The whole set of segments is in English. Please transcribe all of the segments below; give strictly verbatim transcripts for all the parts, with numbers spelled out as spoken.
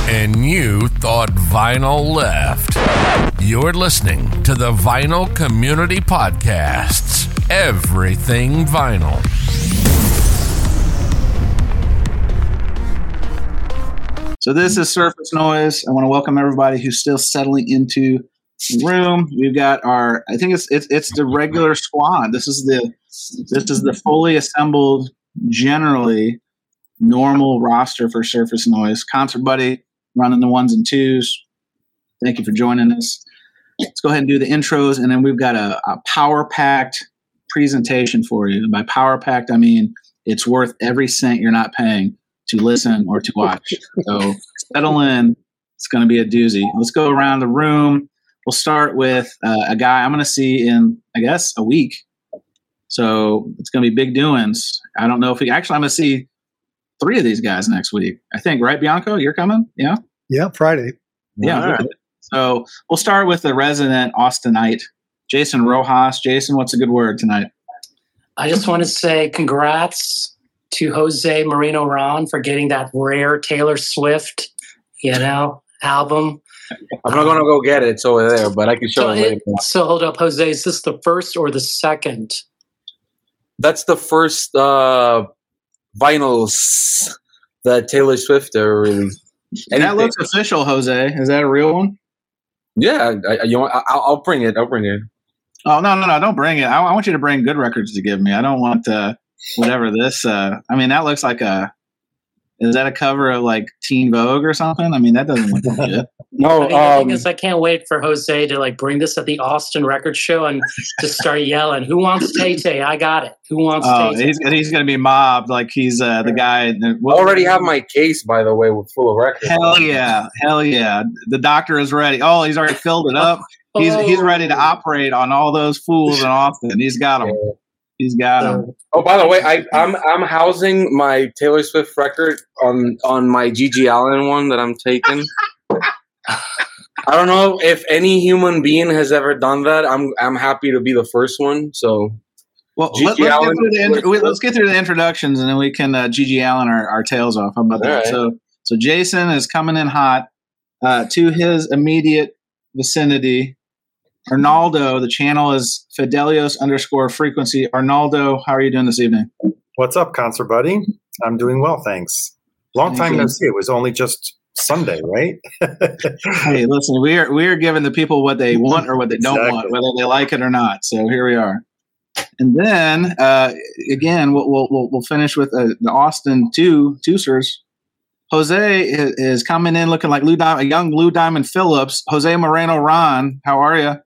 and you thought vinyl left. You're listening to the Vinyl Community Podcasts. Everything vinyl. So this is Surface Noise. I want to welcome everybody who's still settling into the room. We've got our, I think it's it's it's the regular squad. This is the this is the fully assembled, generally normal roster for Surface Noise. Concert Buddy running the ones and twos. Thank you for joining us. Let's go ahead and do the intros, and then we've got a, a power-packed presentation for you. By power-packed, I mean it's worth every cent you're not paying to listen or to watch. So settle in. It's going to be a doozy. Let's go around the room. We'll start with uh, a guy I'm going to see in, I guess, a week. So it's going to be big doings. I don't know if he actually, I'm going to see three of these guys next week. I think, right, Bianco? You're coming? Yeah? Yeah, Friday. Yeah. Right. So we'll start with the resident Austinite, Jason Rojas. Jason, what's a good word tonight? I just want to say congrats to Jose Moreno Ron for getting that rare Taylor Swift, you know, album. I'm not gonna go get it. It's over there, but I can show so it later. It, so hold up, Jose. Is this the first or the second? That's the first uh, vinyls that Taylor Swift ever released. And that looks official, Jose. Is that a real one? Yeah, I, you know, I, I'll bring it. I'll bring it. Oh no, no, no! Don't bring it. I, I want you to bring good records to give me. I don't want uh, whatever this. Uh, I mean, that looks like a. Is that a cover of like Teen Vogue or something? I mean, that doesn't look good. No, I mean, um, the thing is, I can't wait for Jose to like bring this at the Austin Record Show and just start yelling, "Who wants Tay Tay? I got it. Who wants oh, Tay Tay?" He's he's gonna be mobbed like he's uh, the guy. That, I already have my case, by the way, with full of records. Hell yeah, hell yeah! The doctor is ready. Oh, he's already filled it up. He's oh. he's ready to operate on all those fools in Austin. He's got them. He's got them. Oh, by the way, I, I'm I'm housing my Taylor Swift record on on my Gigi Allen one that I'm taking. I don't know if any human being has ever done that. I'm I'm happy to be the first one. So, well, let, let's, Allen, get the, let's get through the introductions, and then we can uh, Gigi Allen our, our tails off. How about that? Right. So, so Jason is coming in hot uh, to his immediate vicinity. Arnaldo, the channel is Fidelios underscore frequency. Arnaldo, how are you doing this evening? What's up, Concert Buddy? I'm doing well, thanks. Long time no see. It was only just Sunday, right? Hey, listen, we are we are giving the people what they want or what they don't exactly. want, whether they like it or not. So here we are. And then uh, again, we'll, we'll we'll finish with uh, the Austin two twosers. Jose is, is coming in looking like Lou Di- a young Lou Diamond Phillips. Jose Moreno Ron, how are you?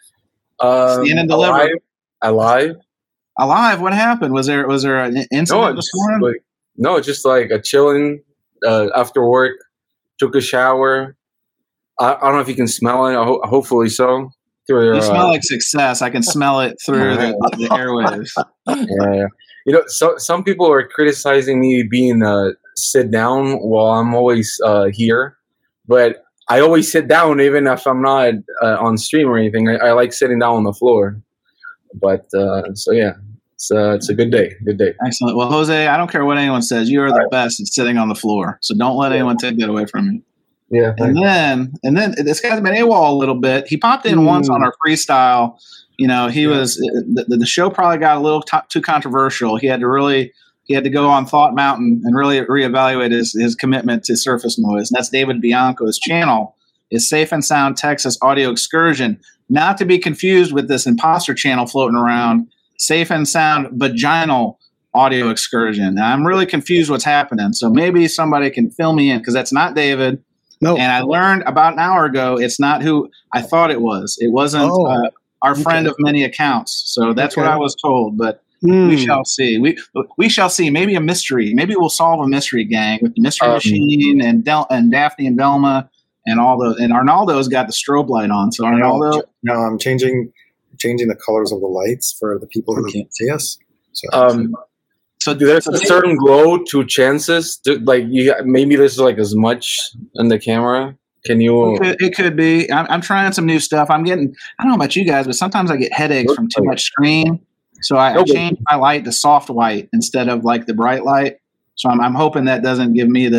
Um, Stand and deliver. Alive. Alive. Alive. What happened? Was there was there an incident no, this morning? Like, no, just like a chilling uh, after work. Took a shower. I, I don't know if you can smell it. Ho- hopefully so. Through, you uh, smell like success. I can smell it through the, the airwaves. Yeah, you know, so some people are criticizing me being uh, sit down while I'm always uh, here, but I always sit down even if I'm not uh, on stream or anything. I, I like sitting down on the floor. But uh, so yeah, it's uh, it's a good day. Good day. Excellent. Well, Jose, I don't care what anyone says. You are the best at sitting on the floor. So don't let yeah. anyone take that away from you. Yeah. And then and then this guy's been AWOL a little bit. He popped in mm. once on our freestyle. You know, he yeah. was the, the show probably got a little t- too controversial. He had to really he had to go on Thought Mountain and really reevaluate his, his commitment to Surface Noise. And that's David Bianco's channel is Safe and Sound Texas Audio Excursion. Not to be confused with this imposter channel floating around, Safe and Sound Vaginal Audio Excursion. Now, I'm really confused what's happening. So maybe somebody can fill me in because that's not David. No. And I learned about an hour ago it's not who I thought it was. It wasn't oh, uh, our okay. friend of many accounts. So that's okay. what I was told. But mm. we shall see. We we shall see. Maybe a mystery. Maybe we'll solve a mystery, gang, with the Mystery um, Machine and Del- and Daphne and Velma and all those. And Arnaldo's got the strobe light on. So Arnaldo. No, I'm changing changing the colors of the lights for the people who can't see us. So. Um, So there's a certain glow to chances. Like you, maybe there's like as much in the camera. Can you? It could, it could be. I'm, I'm trying some new stuff. I'm getting. I don't know about you guys, but sometimes I get headaches from too much screen. So I, I changed my light to soft white instead of like the bright light. So I'm, I'm hoping that doesn't give me the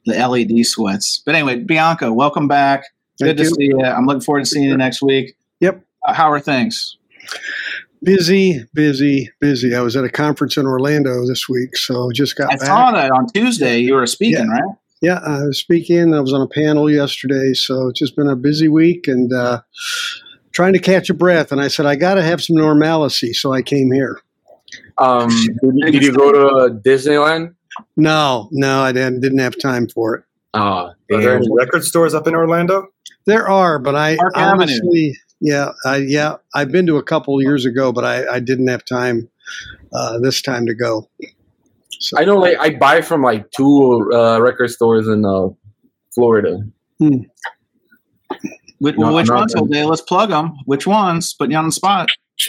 the L E D sweats. But anyway, Bianca, welcome back. Good Thank to you. see you. I'm looking forward to seeing you next week. Yep. Uh, how are things? Busy, busy, busy. I was at a conference in Orlando this week, so just got I back. saw that on Tuesday. You were speaking, Yeah. right? Yeah, I was speaking. I was on a panel yesterday, so it's just been a busy week and uh, trying to catch a breath. And I said, I got to have some normalcy, so I came here. Um, did, did you go to Disneyland? No, no, I didn't, didn't have time for it. Oh, Are there damn. any record stores up in Orlando? There are, but I Park Avenue. honestly, yeah, I, yeah, I've been to a couple years ago, but I, I didn't have time uh, this time to go. So, I know, like I buy from like two uh, record stores in uh, Florida. Which, No, which not ones, them. Jose? Let's plug them. Which ones? Put you on the spot.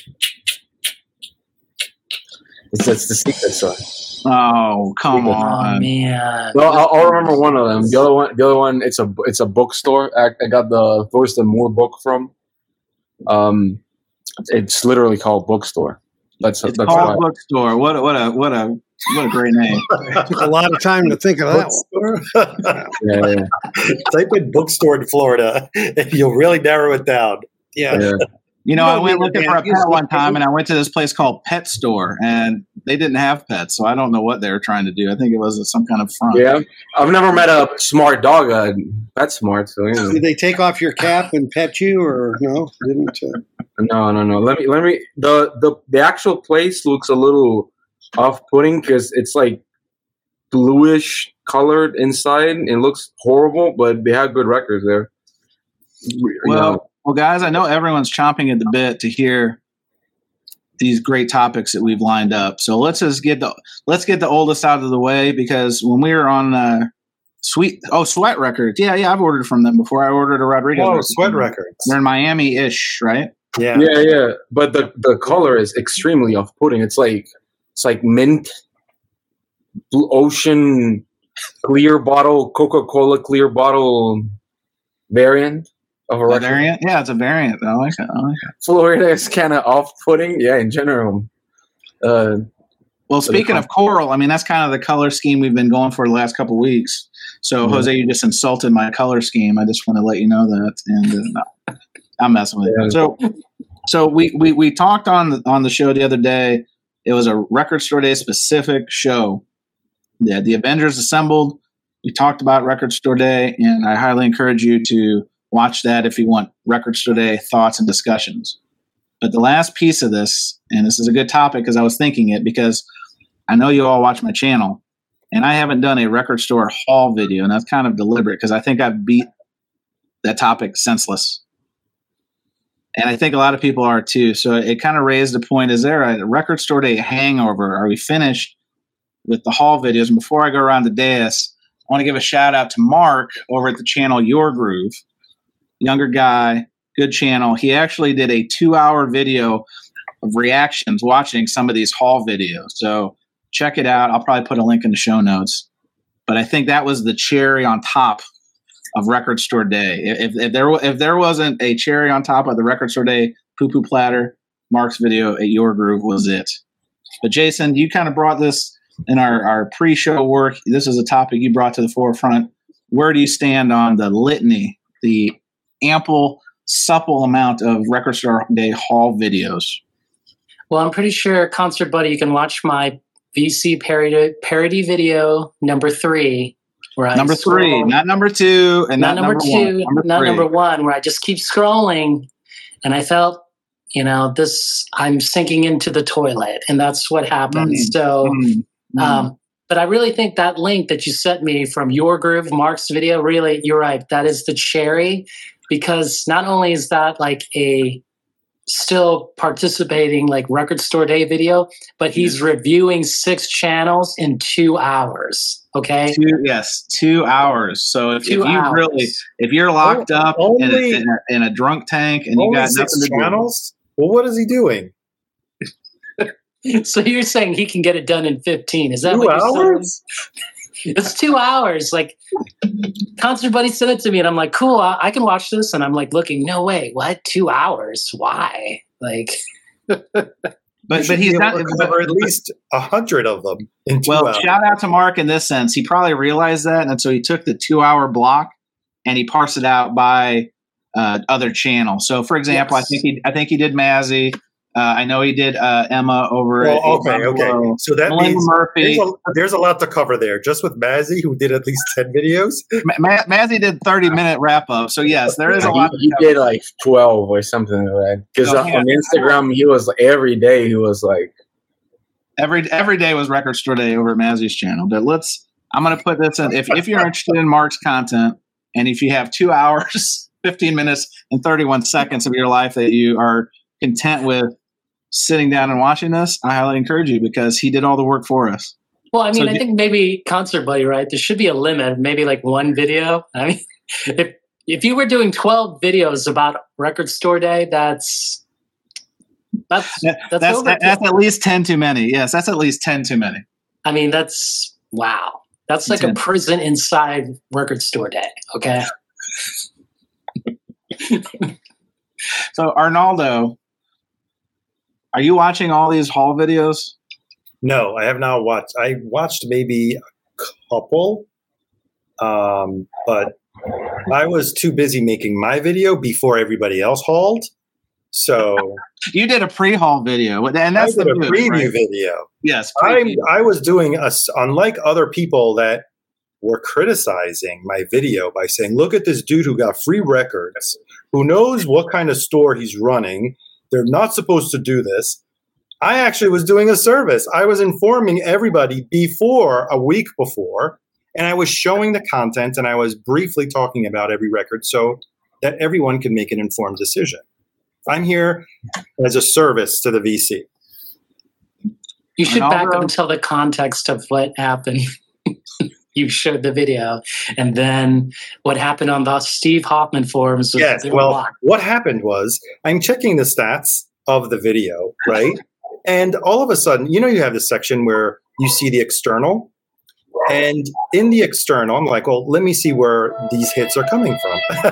It's that's the secret store. Oh, come Oh on. man. No, I'll, I'll remember one of them. The other one, the other one, it's a it's a bookstore. I, I got the Thurston Moore book from. Um, it's literally called Bookstore. That's It's that's called why. Bookstore. What a, what a what a what a great name. it took a lot of time to think of that one. Bookstore? Yeah, yeah, Type in bookstore in Florida, and you'll really narrow it down. Yeah. yeah. You know, You I don't went need looking a for a man. You pet just one look- time, and I went to this place called Pet Store, and they didn't have pets, so I don't know what they were trying to do. I think it was some kind of front. Yeah, I've never met a smart dog. Uh, that's smart. So yeah. Did they take off your cap and pet you, or no? Didn't? Uh, No, no, no. Let me, let me. The the the actual place looks a little off-putting because it's like bluish colored inside. It looks horrible, but they have good records there. You Well, know. well, guys, I know everyone's chomping at the bit to hear these great topics that we've lined up. So let's just get the let's get the oldest out of the way, because when we were on uh, Sweet oh Sweat Records, yeah, yeah, I've ordered from them before. I ordered a Rodriguez. Oh, record. Sweat Records. They're in Miami-ish, right? Yeah. Yeah, yeah. But the the color is extremely off-putting. It's like it's like mint, blue ocean, clear bottle, Coca-Cola clear bottle variant of a A record. variant, yeah, it's a variant. I like it. I like it. Florida is kind of off-putting. Yeah, in general. Uh, Well, So the speaking of coral, I mean, that's kind of the color scheme we've been going for the last couple of weeks. So, Yeah. Jose, you just insulted my color scheme. I just want to let you know that. And uh, no, I'm messing with Yeah. you. So, so we, we we talked on the, on the show the other day. It was a Record Store Day specific show. Yeah, the Avengers assembled. We talked about Record Store Day, and I highly encourage you to watch that if you want Record Store Day thoughts and discussions. But the last piece of this, and this is a good topic because I was thinking it, because I know you all watch my channel, and I haven't done a record store haul video, and that's kind of deliberate because I think I've beat that topic senseless. And I think a lot of people are too. So it kind of raised the point, is there a record store day hangover? Are we finished with the haul videos? And before I go around the dais, I want to give a shout out to Mark over at the channel Your Groove. Younger guy, good channel. He actually did a two-hour video of reactions watching some of these haul videos. So check it out. I'll probably put a link in the show notes. But I think that was the cherry on top of Record Store Day. If, if there if there wasn't a cherry on top of the Record Store Day poo poo platter, Mark's video at Your Groove was it. But Jason, you kind of brought this in our, our pre-show work. This is a topic you brought to the forefront. Where do you stand on the litany, the ample, supple amount of Record Store Day haul videos? Well, I'm pretty sure, Concert Buddy, you can watch my V C parody, parody video number three. Where I Number three, scroll- not number two, and not not, number, number, two, one. Number not three. number one, where I just keep scrolling, and I felt, you know, this, I'm sinking into the toilet, and that's what happened. Mm. So, Mm, mm. um, but I really think that link that you sent me from Your Groove, Mark's video, really, you're right, that is the cherry, because not only is that like a still participating like Record Store Day video, but he's reviewing six channels in two hours. Okay. Two, yes, two hours. So if, Two if you hours. really, if you're locked Oh, up in a, only- in, a, in a drunk tank and you Only got six nothing to channels? Well, what is he doing? So you're saying he can get it done in fifteen. Is that Two what you're saying? hours? It's two hours. Like, Concert Buddy sent it to me, and I'm like, cool, I, I can watch this. And I'm like looking, no way, what? Two hours? Why? Like, do, But but he's able not. to But, cover at least a hundred of them in two well, hours. shout out to Mark in this sense. He probably realized that, and so he took the two-hour block and he parsed it out by uh, other channels. So, for example, Yes. I think he I think he did Mazzy. Uh, I know he did uh, Emma over Well, at okay, Eight okay. Buffalo. So that Melinda means Murphy. there's a, there's a lot to cover there. Just with Mazzy, who did at least ten videos. Ma- Ma- Mazzy did thirty minute wrap up. So yes, there is a He, lot. To he cover. did like twelve or something like that. Because Oh, on yeah. Instagram, he was every day. He was like, Every every day was Record Store Day over at Mazzy's channel. But let's. I'm going to put this in. If if you're interested in Mark's content, and if you have two hours, fifteen minutes, and thirty-one seconds of your life that you are content with sitting down and watching this, I highly encourage you because he did all the work for us. Well, I mean, So I do- think maybe Concert Buddy, right? There should be a limit, maybe like one video. I mean, if if you were doing twelve videos about Record Store Day, that's that's That- that's, that's overkill. that's at least ten too many. Yes, that's at least ten too many. I mean, that's wow. That's like ten. a prison inside Record Store Day. Okay. So Arnaldo, are you watching all these haul videos? No, I have not watched. I watched maybe a couple, um, but I was too busy making my video before everybody else hauled. So You did a pre-haul video, and I that's did the a move, preview right? video. Yes, I preview. I was doing a s unlike other people that were criticizing my video by saying, "Look at this dude who got free records, who knows what kind of store he's running. They're not supposed to do this." I actually was doing a service. I was informing everybody before, a week before, and I was showing the content and I was briefly talking about every record so that everyone can make an informed decision. I'm here as a service to the V C. You should back Arnaldo? up and tell the context of what happened. You showed the video, and then what happened on the Steve Hoffman forums. Was Yes. they were Well, blocked. what happened was I'm checking the stats of the video, right? And all of a sudden, you know, you have this section where you see the external. And in the external, I'm like, well, let me see where these hits are coming from.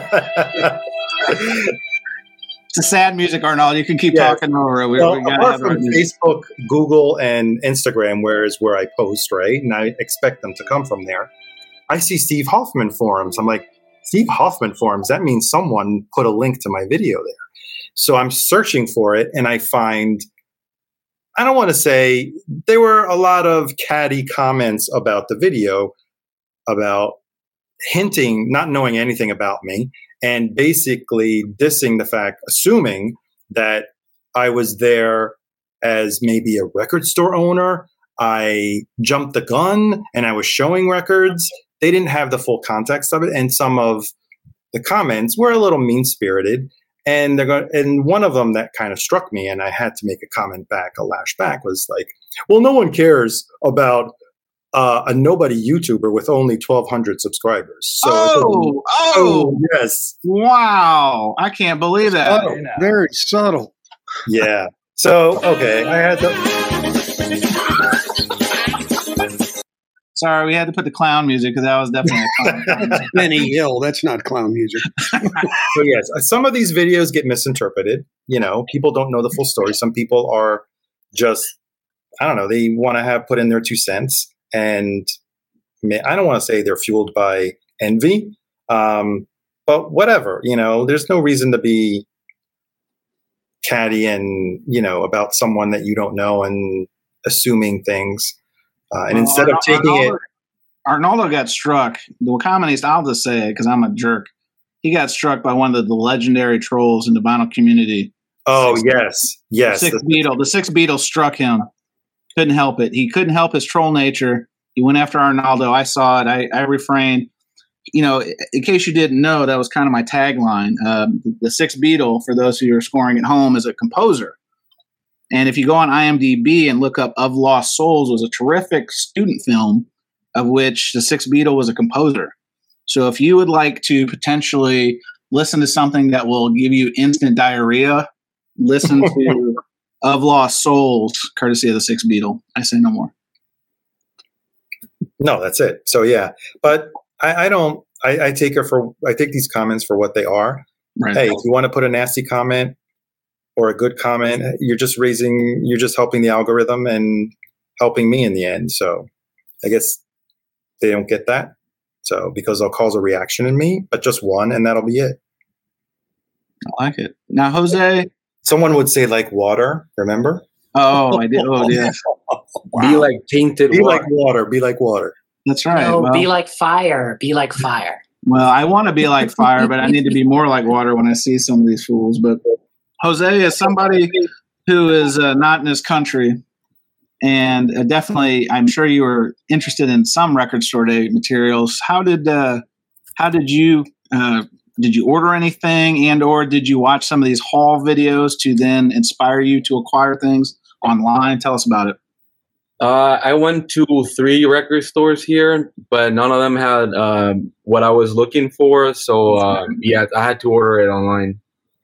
It's a sad music, Arnaldo. You can keep Yeah. talking over it. We, well, we gotta apart have our from music. Facebook, Google, and Instagram, where is where I post, right? And I expect them to come from there. I see Steve Hoffman forums. I'm like, Steve Hoffman forums, that means someone put a link to my video there. So I'm searching for it, and I find, I don't want to say, there were a lot of catty comments about the video, about hinting, not knowing anything about me, and basically dissing the fact, assuming that I was there as maybe a record store owner. I jumped the gun and I was showing records. They didn't have the full context of it. And some of the comments were a little mean-spirited. And they're going, and one of them that kind of struck me, and I had to make a comment back, a lash back, was like, well, no one cares about uh, a nobody YouTuber with only twelve hundred subscribers. So Oh, oh, oh, yes. wow. I can't believe that. Subtle, very subtle. Yeah. So, okay. I had to. Sorry, we had to put the clown music because that was definitely a clown. Benny Hill, that's not clown music. So, yes, some of these videos get misinterpreted. You know, people don't know the full story. Some people are just, I don't know, they want to have put in their two cents. And I don't want to say they're fueled by envy, um, but whatever, you know, there's no reason to be catty and, you know, about someone that you don't know and assuming things. Uh, and Well, instead of Arnaldo- taking it, Arnaldo got struck. The communist, I'll just say it because I'm a jerk. He got struck by one of the legendary trolls in the vinyl community. oh, Six- yes, yes. Six Beetle. The Six Beetle struck him. Couldn't help it. He couldn't help his troll nature. He went after Arnaldo. I saw it. I, I refrained. You know, in case you didn't know, that was kind of my tagline. Um, the Six Beetle, for those who are scoring at home, is a composer. And if you go on IMDb and look up Of Lost Souls, was a terrific student film of which the Six Beetle was a composer. So if you would like to potentially listen to something that will give you instant diarrhea, listen to Of Lost Souls, courtesy of the Six Beetle. I say no more. No, that's it. So yeah, but I, I don't. I, I take it for. I take these comments for what they are. Right. Hey, if you want to put a nasty comment, or a good comment, you're just raising, you're just helping the algorithm and helping me in the end. So I guess they don't get that. So because they'll cause a reaction in me, but just one, and that'll be it. I like it. Now, Jose. Someone would say like water, remember? Oh, I did. Oh, yes. Wow. Be like tainted Be water. like water. Be like water. That's right. No, well, be like fire. Be like fire. Well, I want to be like fire, but I need to be more like water when I see some of these fools. But Jose is somebody who is uh, not in his country, and uh, definitely, I'm sure you were interested in some Record Store Day materials. How did uh, how did you uh, did you order anything, and or did you watch some of these haul videos to then inspire you to acquire things online? Tell us about it. Uh, I went to three record stores here, but none of them had um, what I was looking for. So uh, yeah, I had to order it online.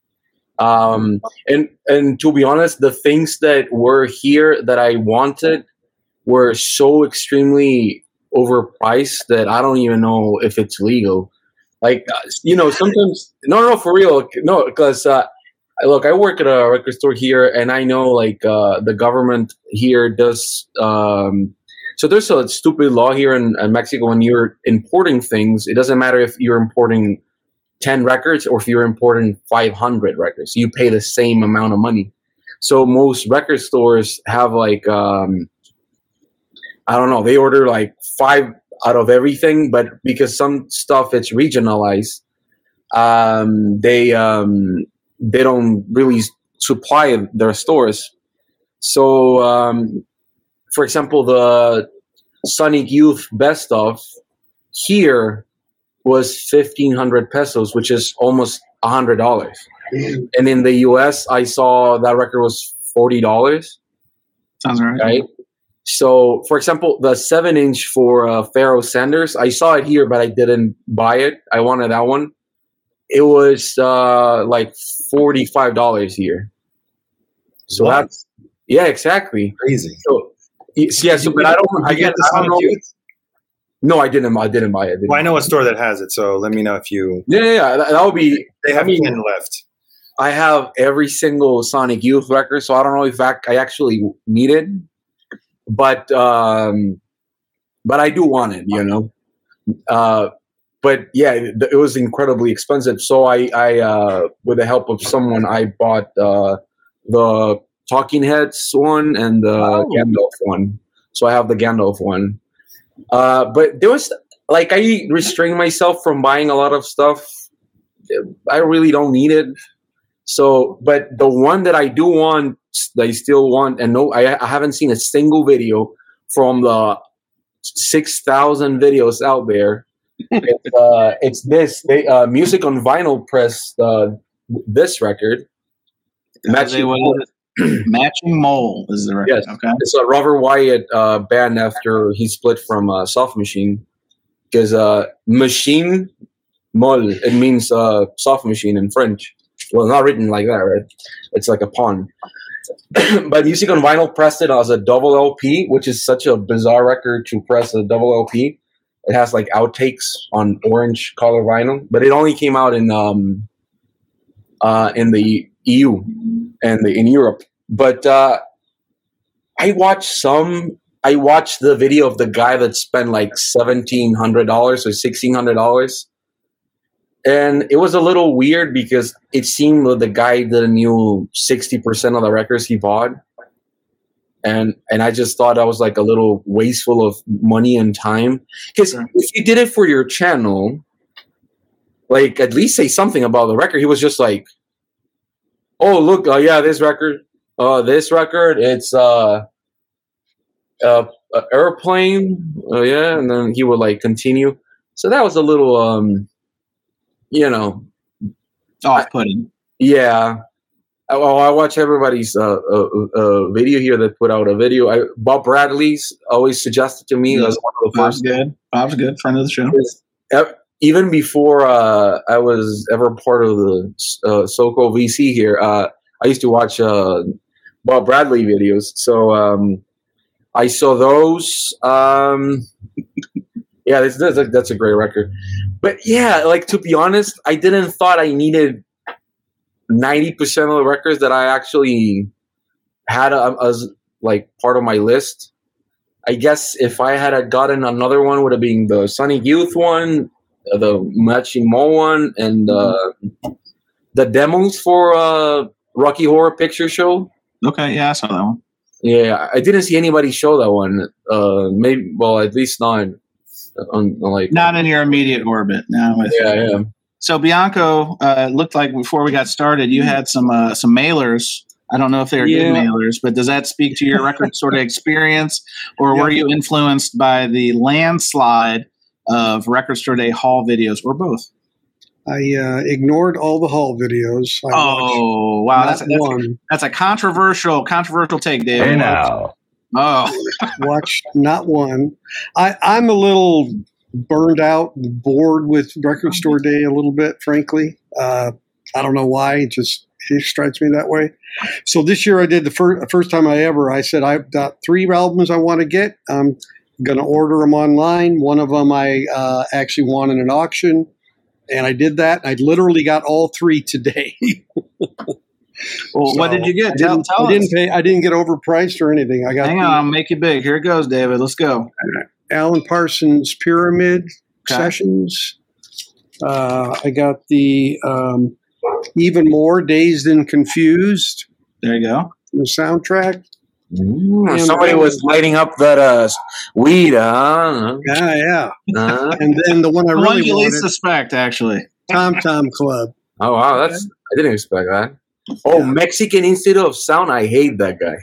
Um, and and to be honest, the things that were here that I wanted were so extremely overpriced that I don't even know if it's legal. Like, you know, sometimes no, no, for real, no, because. Uh, Look, I work at a record store here, and I know like uh, the government here does. Um, so there's a stupid law here in, in Mexico when you're importing things. It doesn't matter if you're importing ten records or if you're importing five hundred records. You pay the same amount of money. So most record stores have like um, I don't know. They order like five out of everything, but because some stuff it's regionalized, um, they. Um, they don't really supply their stores. So, um, for example, the Sonic Youth Best Of here was fifteen hundred pesos, which is almost one hundred dollars. And in the U S, I saw that record was forty dollars. Sounds right. Right? So, for example, the seven inch for uh, Pharoah Sanders, I saw it here, but I didn't buy it. I wanted that one. It was uh, like forty-five dollars here. So What? that's, yeah, exactly. Crazy. So, yeah, so, but I don't, again, I don't know. No, I didn't, I didn't buy it. I, well, I know a store that has it, so let me know if you. yeah, yeah, yeah, that, that would be, They have I mean, ten left. I have every single Sonic Youth record, so I don't know if I, I actually need it, but, um, but I do want it, you know? Uh, But yeah, it, it was incredibly expensive. So I, I uh, with the help of someone, I bought uh, the Talking Heads one and the Oh. Gandalf one. So I have the Gandalf one. Uh, but there was like I restrained myself from buying a lot of stuff. I really don't need it. So, but the one that I do want, that I still want, and no, I, I haven't seen a single video from the six thousand videos out there. It's, uh, it's this they, uh, Music on Vinyl pressed uh, this record. Matching Mole. Matching Mole is the record. Yes. Okay. It's a Robert Wyatt uh, band after he split from uh, Soft Machine. Because uh, machine, mole, it means uh, soft machine in French. Well, not written like that, right? It's like a pun. But Music on Vinyl pressed it as a double L P, which is such a bizarre record to press a double L P. It has like outtakes on orange color vinyl, but it only came out in um uh in the E U and the, in Europe. But uh, I watched some. I watched the video of the guy that spent like seventeen hundred dollars or sixteen hundred dollars, and it was a little weird because it seemed that the guy didn't knew sixty percent of the records he bought. And and I just thought I was like a little wasteful of money and time. Because sure. If you did it for your channel, like at least say something about the record. He was just like, "Oh, look, uh, yeah, this record, uh, this record, it's uh, uh, uh Airplane, uh, yeah." And then he would like continue. So that was a little, um, you know, off-putting. Yeah. Oh, I watch everybody's uh, uh, uh, video here that put out a video. I, Bob Bradley's always suggested to me yeah. as one of the Bob's first. good. Bob's good. Friend of the show. Even before uh, I was ever part of the uh, SoCo V C here, uh, I used to watch uh, Bob Bradley videos. So um, I saw those. Um, yeah, that's, that's, a, that's a great record. But yeah, like to be honest, I didn't thought I needed ninety percent of the records that I actually had a, as like part of my list. I guess if I had gotten another one, would have been the Sonic Youth one, the Matching Mo one, and uh, the demos for uh, Rocky Horror Picture Show. Okay, yeah, I saw that one. Yeah, I didn't see anybody show that one. Uh, maybe, well, at least not on like not in your immediate orbit. No, yeah, yeah. So Bianco, uh, it looked like before we got started, you had some uh, some mailers. I don't know if they were Yeah. good mailers, but does that speak to your record sort of experience, or Yeah. were you influenced by the landslide of Record Store Day haul videos, or both? I uh, ignored all the haul videos. I Oh, wow, watched that's, not that's, one. that's a controversial controversial take, Dave. Hey now. Oh, Watched not one. I, I'm a little burned out, and bored with Record Store Day a little bit, frankly. Uh, I don't know why. It just it strikes me that way. So this year I did the first first time I ever. I said I've got three albums I want to get. I'm going to order them online. One of them I uh, actually won in an auction, and I did that. I literally got all three today. well, So, what did you I get? Tell, didn't, tell I didn't us. pay. I didn't get overpriced or anything. I got Hang the on, I'll make you big. Here it goes, David. Let's go. Alan Parsons Pyramid Okay. Sessions. Uh, I got the um, Even More Dazed and Confused There you go. the soundtrack. Mm, And- somebody was lighting up that uh, weed, huh? Yeah, yeah. Uh, And then the one I The one really you least wanted, suspect, actually. Tom Tom Club. oh wow, that's I didn't expect that. Oh, Yeah. Mexican Institute of Sound. I hate that guy.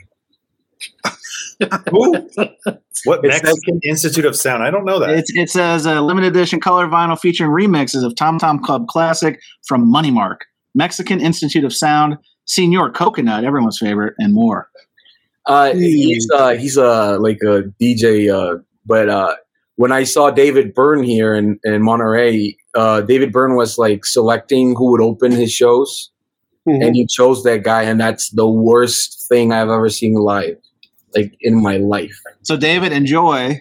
Who? What It's Mexican Institute of Sound? I don't know that. It, it says a limited edition color vinyl featuring remixes of Tom Tom Club classic from Money Mark, Mexican Institute of Sound, Senor Coconut, everyone's favorite, and more. Uh, he's uh, he's uh, like a D J. Uh, but uh, when I saw David Byrne here in in Monterey, uh, David Byrne was like selecting who would open his shows, Mhm. and he chose that guy, and that's the worst thing I've ever seen live, like in my life. So, David, enjoy.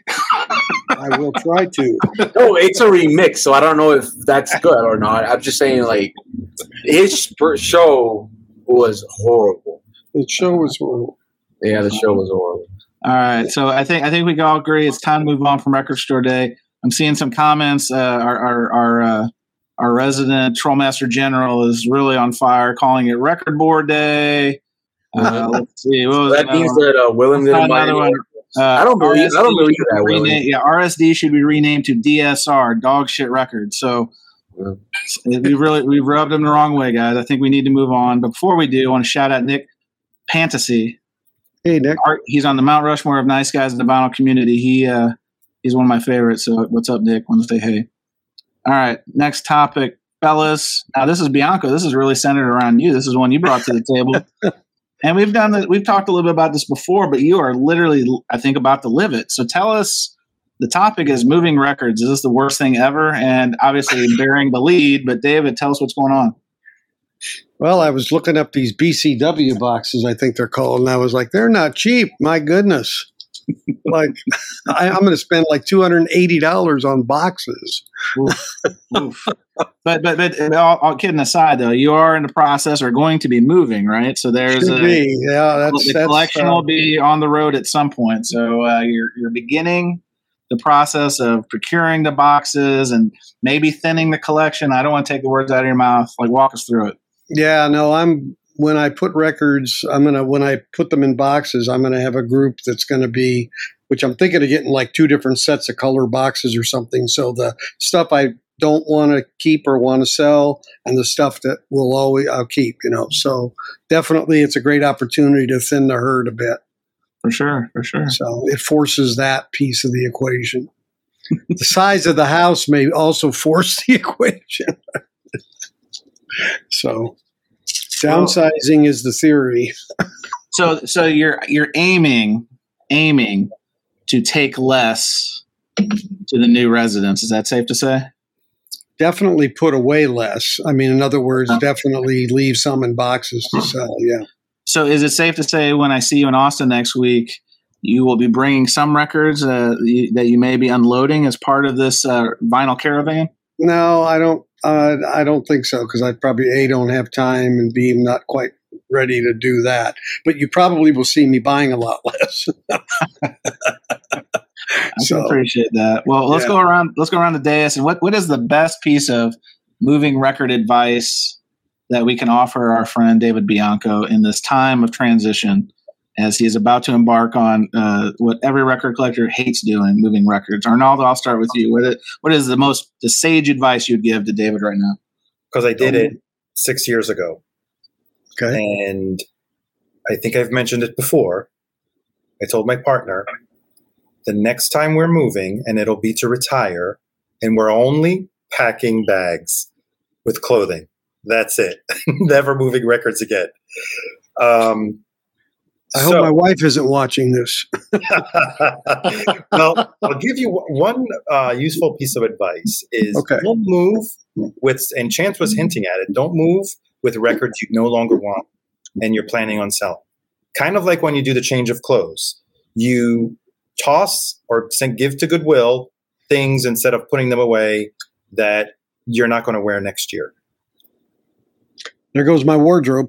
I will try to. No, it's a remix, so I don't know if that's good or not. I'm just saying, like, his per- show was horrible. The show was horrible. Yeah, the show was horrible. All right, so I think I think we can all agree it's time to move on from Record Store Day. I'm seeing some comments. Uh, our our our, uh, our resident Trollmaster General is really on fire, calling it Record Board Day. Uh, let's see. What was That another means one? that uh, Willem didn't buy Another any. one. Uh, I don't believe. I don't believe that, rename, Willem. yeah, R S D should be renamed to D S R, Dog Shit Records. So Yeah. we really we rubbed them the wrong way, guys. I think we need to move on. But before we do, I want to shout out Nick Fantasy. Hey, Nick. Art, he's on the Mount Rushmore of nice guys in the vinyl community. He uh, he's one of my favorites. So what's up, Nick? Want to say hey? All right, next topic, fellas. Now this is Bianco. This is really centered around you. This is one you brought to the table. And we've done that. We've talked a little bit about this before, but you are literally, I think, about to live it. So tell us. The topic is moving records. Is this the worst thing ever? And obviously bearing the lead. But David, tell us what's going on. Well, I was looking up these B C W boxes, I think they're called, and I was like, they're not cheap. My goodness. Like, I, I'm going to spend like two hundred eighty dollars on boxes. Oof. But but but all, all kidding aside, though, you are in the process or going to be moving, right? So there's Should a, be. Yeah, that's, the that's collection uh, will be on the road at some point. So uh, you're you're beginning the process of procuring the boxes and maybe thinning the collection. I don't want to take the words out of your mouth. Like, walk us through it. Yeah, no, I'm when I put records, I'm gonna when I put them in boxes, I'm gonna have a group that's gonna be, which I'm thinking of getting like two different sets of color boxes or something. So the stuff I don't want to keep or want to sell, and the stuff that will always I'll keep, you know. So definitely, it's a great opportunity to thin the herd a bit. For sure, for sure. So it forces that piece of the equation. The size of the house may also force the equation. So downsizing is the theory. So so you're you're aiming aiming to take less to the new residence. Is that safe to say? Definitely put away less. I mean, in other words, definitely leave some in boxes to sell. Yeah. So is it safe to say when I see you in Austin next week, you will be bringing some records uh, you, that you may be unloading as part of this uh, vinyl caravan? No, I don't. Uh, I don't think so because I probably A, don't have time, and B, I'm not quite ready to do that. But you probably will see me buying a lot less. I So, can appreciate that. Well, let's Yeah. go around. Let's go around the dais. And what, what is the best piece of moving record advice that we can offer our friend David Bianco in this time of transition, as he is about to embark on uh, what every record collector hates doing, moving records? Arnaldo, I'll start with you. What is, what is the most the sage advice you'd give to David right now? Because I did it six years ago. okay. And I think I've mentioned it before. I told my partner, the next time we're moving, and it'll be to retire, and we're only packing bags with clothing. That's it. Never moving records again. Um, I so- hope my wife isn't watching this. Well, I'll give you one uh, useful piece of advice is Okay. don't move with, and Chance was hinting at it, don't move with records you no longer want and you're planning on selling. Kind of like when you do the change of clothes. You toss or send, give to Goodwill things instead of putting them away that you're not going to wear next year. There goes my wardrobe.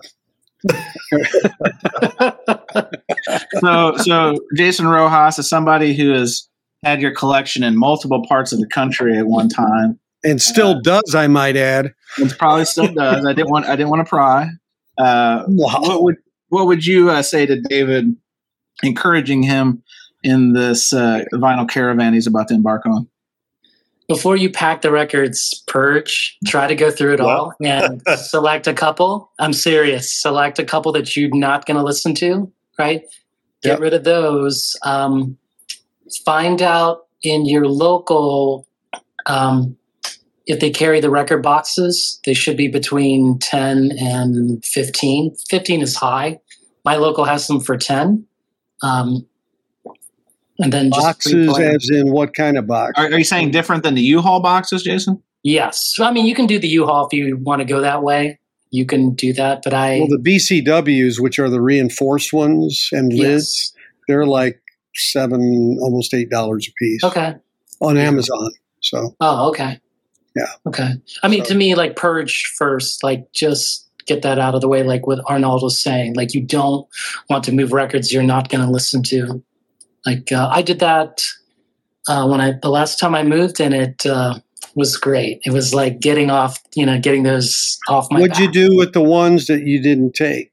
So, so Jason Rojas is somebody who has had your collection in multiple parts of the country at one time. And still does, I might add. It probably still does. I didn't want. I didn't want to pry. Uh, Wow. what would What would you uh, say to David, encouraging him in this uh, vinyl caravan he's about to embark on? Before you pack the records, purge, try to go through it all and select a couple. I'm serious. Select a couple that you're not going to listen to, right? Get Yep. rid of those. Um, find out in your local um, if they carry the record boxes. They should be between ten and fifteen. fifteen is high. My local has them for ten. Um, and then just Boxes, pre-plan. as in what kind of box? Are, are you saying different than the U-Haul boxes, Jason? Yes. I mean, you can do the U-Haul if you want to go that way. You can do that, but I Well, the B C Ws, which are the reinforced ones and lids, yes. they're like seven, almost eight dollars a piece Okay. on Amazon. So Oh, okay. Yeah. Okay. I mean, So- to me, like purge first, like just get that out of the way, like what Arnold was saying. Like you don't want to move records you're not going to listen to. Like uh, I did that uh, when I the last time I moved, and it uh, was great. It was like getting off, you know, getting those off my. what'd you back. do with the ones that you didn't take?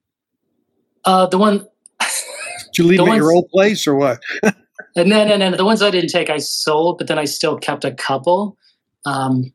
Uh, the one. Did you leave The them at your ones- old place or what? Uh, No, no, no, no. The ones I didn't take, I sold, but then I still kept a couple. Um,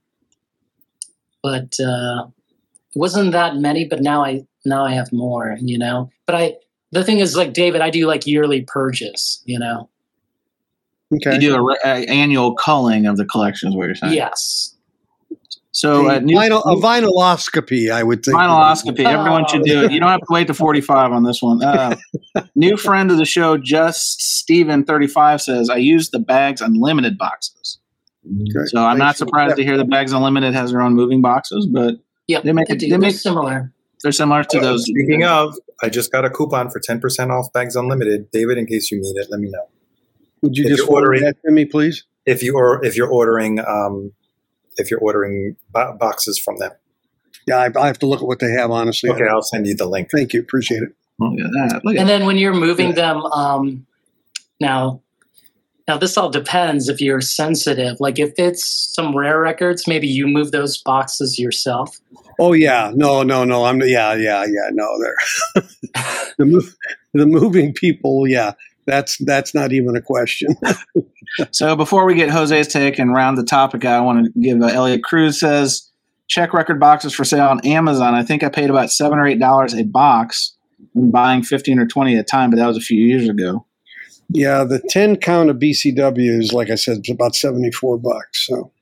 but uh, it wasn't that many. But now I now I have more. You know. But I the thing is, like David, I do like yearly purges. You know. Okay. You do a, re- a annual culling of the collection, is what you're saying. Yes. So A uh, new, vinyl, a vinyloscopy, I would think. Vinyloscopy. Everyone should do it. You don't have to wait to forty-five on this one. Uh, new friend of the show, Just Steven thirty-five says, I use the Bags Unlimited boxes. Okay. So I'm not Thanks for surprised that. to hear the Bags Unlimited has their own moving boxes, but Yep. They make they it- do. they They're make- similar. they're similar to Uh, those. Speaking of, I just got a coupon for ten percent off Bags Unlimited. David, in case you need it, let me know. Would you if just you're forward ordering- that to me, please? If you or if you're ordering, um, if you're ordering bo- boxes from them, Yeah, I, I have to look at what they have, honestly. okay, I'll send you the link. Thank you. Appreciate it. Look at that. Look at And that. then when you're moving them, um, now, now this all depends if you're sensitive. Like if it's some rare records, maybe you move those boxes yourself. Oh yeah, no, no, no. I'm yeah, yeah, yeah. No, there. the move, the moving people. Yeah, that's that's not even a question. So before we get Jose's take and round the topic, I want to give uh, Elliot Cruz says, check record boxes for sale on Amazon. I think I paid about seven or eight dollars a box when buying fifteen or twenty at a time, but that was a few years ago. Yeah, the ten count of B C Ws, like I said, is about seventy four bucks. So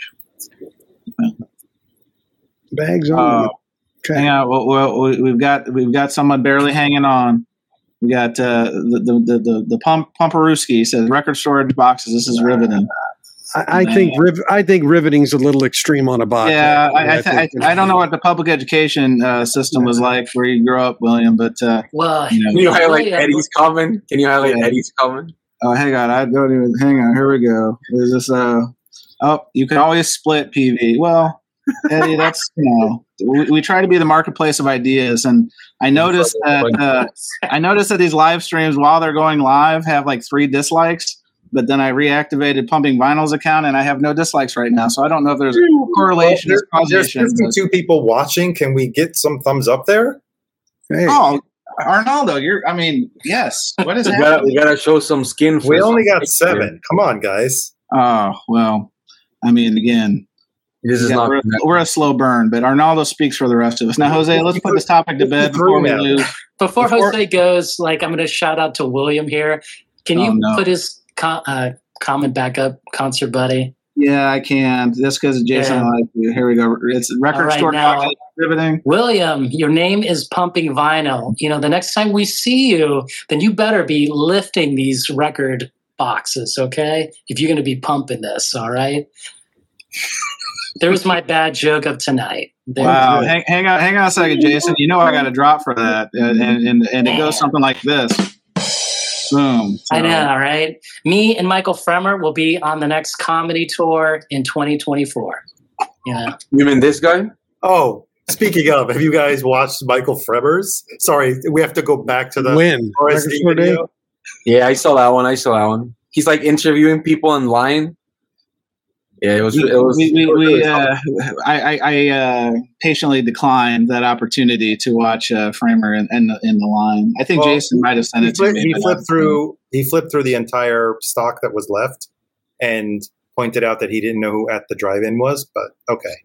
bags on. Uh, okay. Hang on, well, well, we- we've got we've got someone barely hanging on. We got uh, the the the the, the pump Pumperooski says record storage boxes. This is riveting. I, I think riv- I think riveting's a little extreme on a box. Yeah, I I, think- th- I I don't know what the public education uh, system was like where you grew up, William, but uh, Well, you Can know, you highlight Yeah. Eddie's comment? Can you highlight Yeah. Eddie's comment? oh, hang on, I don't even hang on. Here we go. Is this uh? Oh, you can always split P V. Well, Eddie, that's you know, we, we try to be the marketplace of ideas, and I noticed that uh, I noticed that these live streams, while they're going live, have like three dislikes. But then I reactivated Pumping Vinyl's account, and I have no dislikes right now. So I don't know if there's a correlation. Well, there, there's causation. fifty-two people watching. Can we get some thumbs up there? Hey. Oh, Arnaldo, you're. I mean, yes. What is We happening? gotta, we gotta show some skin. For We only some got seven. Come on, guys. Oh well. I mean, again, This is yeah, not. we're, we're a slow burn, but Arnaldo speaks for the rest of us. Now, Jose, let's put this topic to bed before we lose. Before, Before- Jose goes, like I'm going to shout out to William here. Can you Oh, no. put his co- uh, comment back up, concert buddy? Yeah, I can. Just because Jason Yeah. likes you. Here we go. It's record All right, store now- boxes, riveting. William, your name is Pumping Vinyl. You know, the next time we see you, then you better be lifting these record boxes, okay? If you're going to be pumping this, all right? There's my bad joke of tonight. There Wow. we go. Hang, hang on, hang on a second, Jason. You know I got a drop for that, and and, and, and it goes something like this. Boom. I So- know, right? Me and Michael Fremer will be on the next comedy tour in twenty twenty-four. Yeah. You mean this guy? Oh, speaking of, have you guys watched Michael Fremer's? Sorry, we have to go back to the When? R S Record D Store Day? video. Yeah, I saw that one. I saw that one. He's like interviewing people in line. Yeah, it was. We, It was. we, we, it was we, really uh, I, I, I uh, patiently declined that opportunity to watch uh, Framer in, in, the, in the line. I think Well, Jason might have sent He it to flipped, me. he but flipped I- through. He flipped through the entire stock that was left, and pointed out that he didn't know who At the Drive-In was. But okay,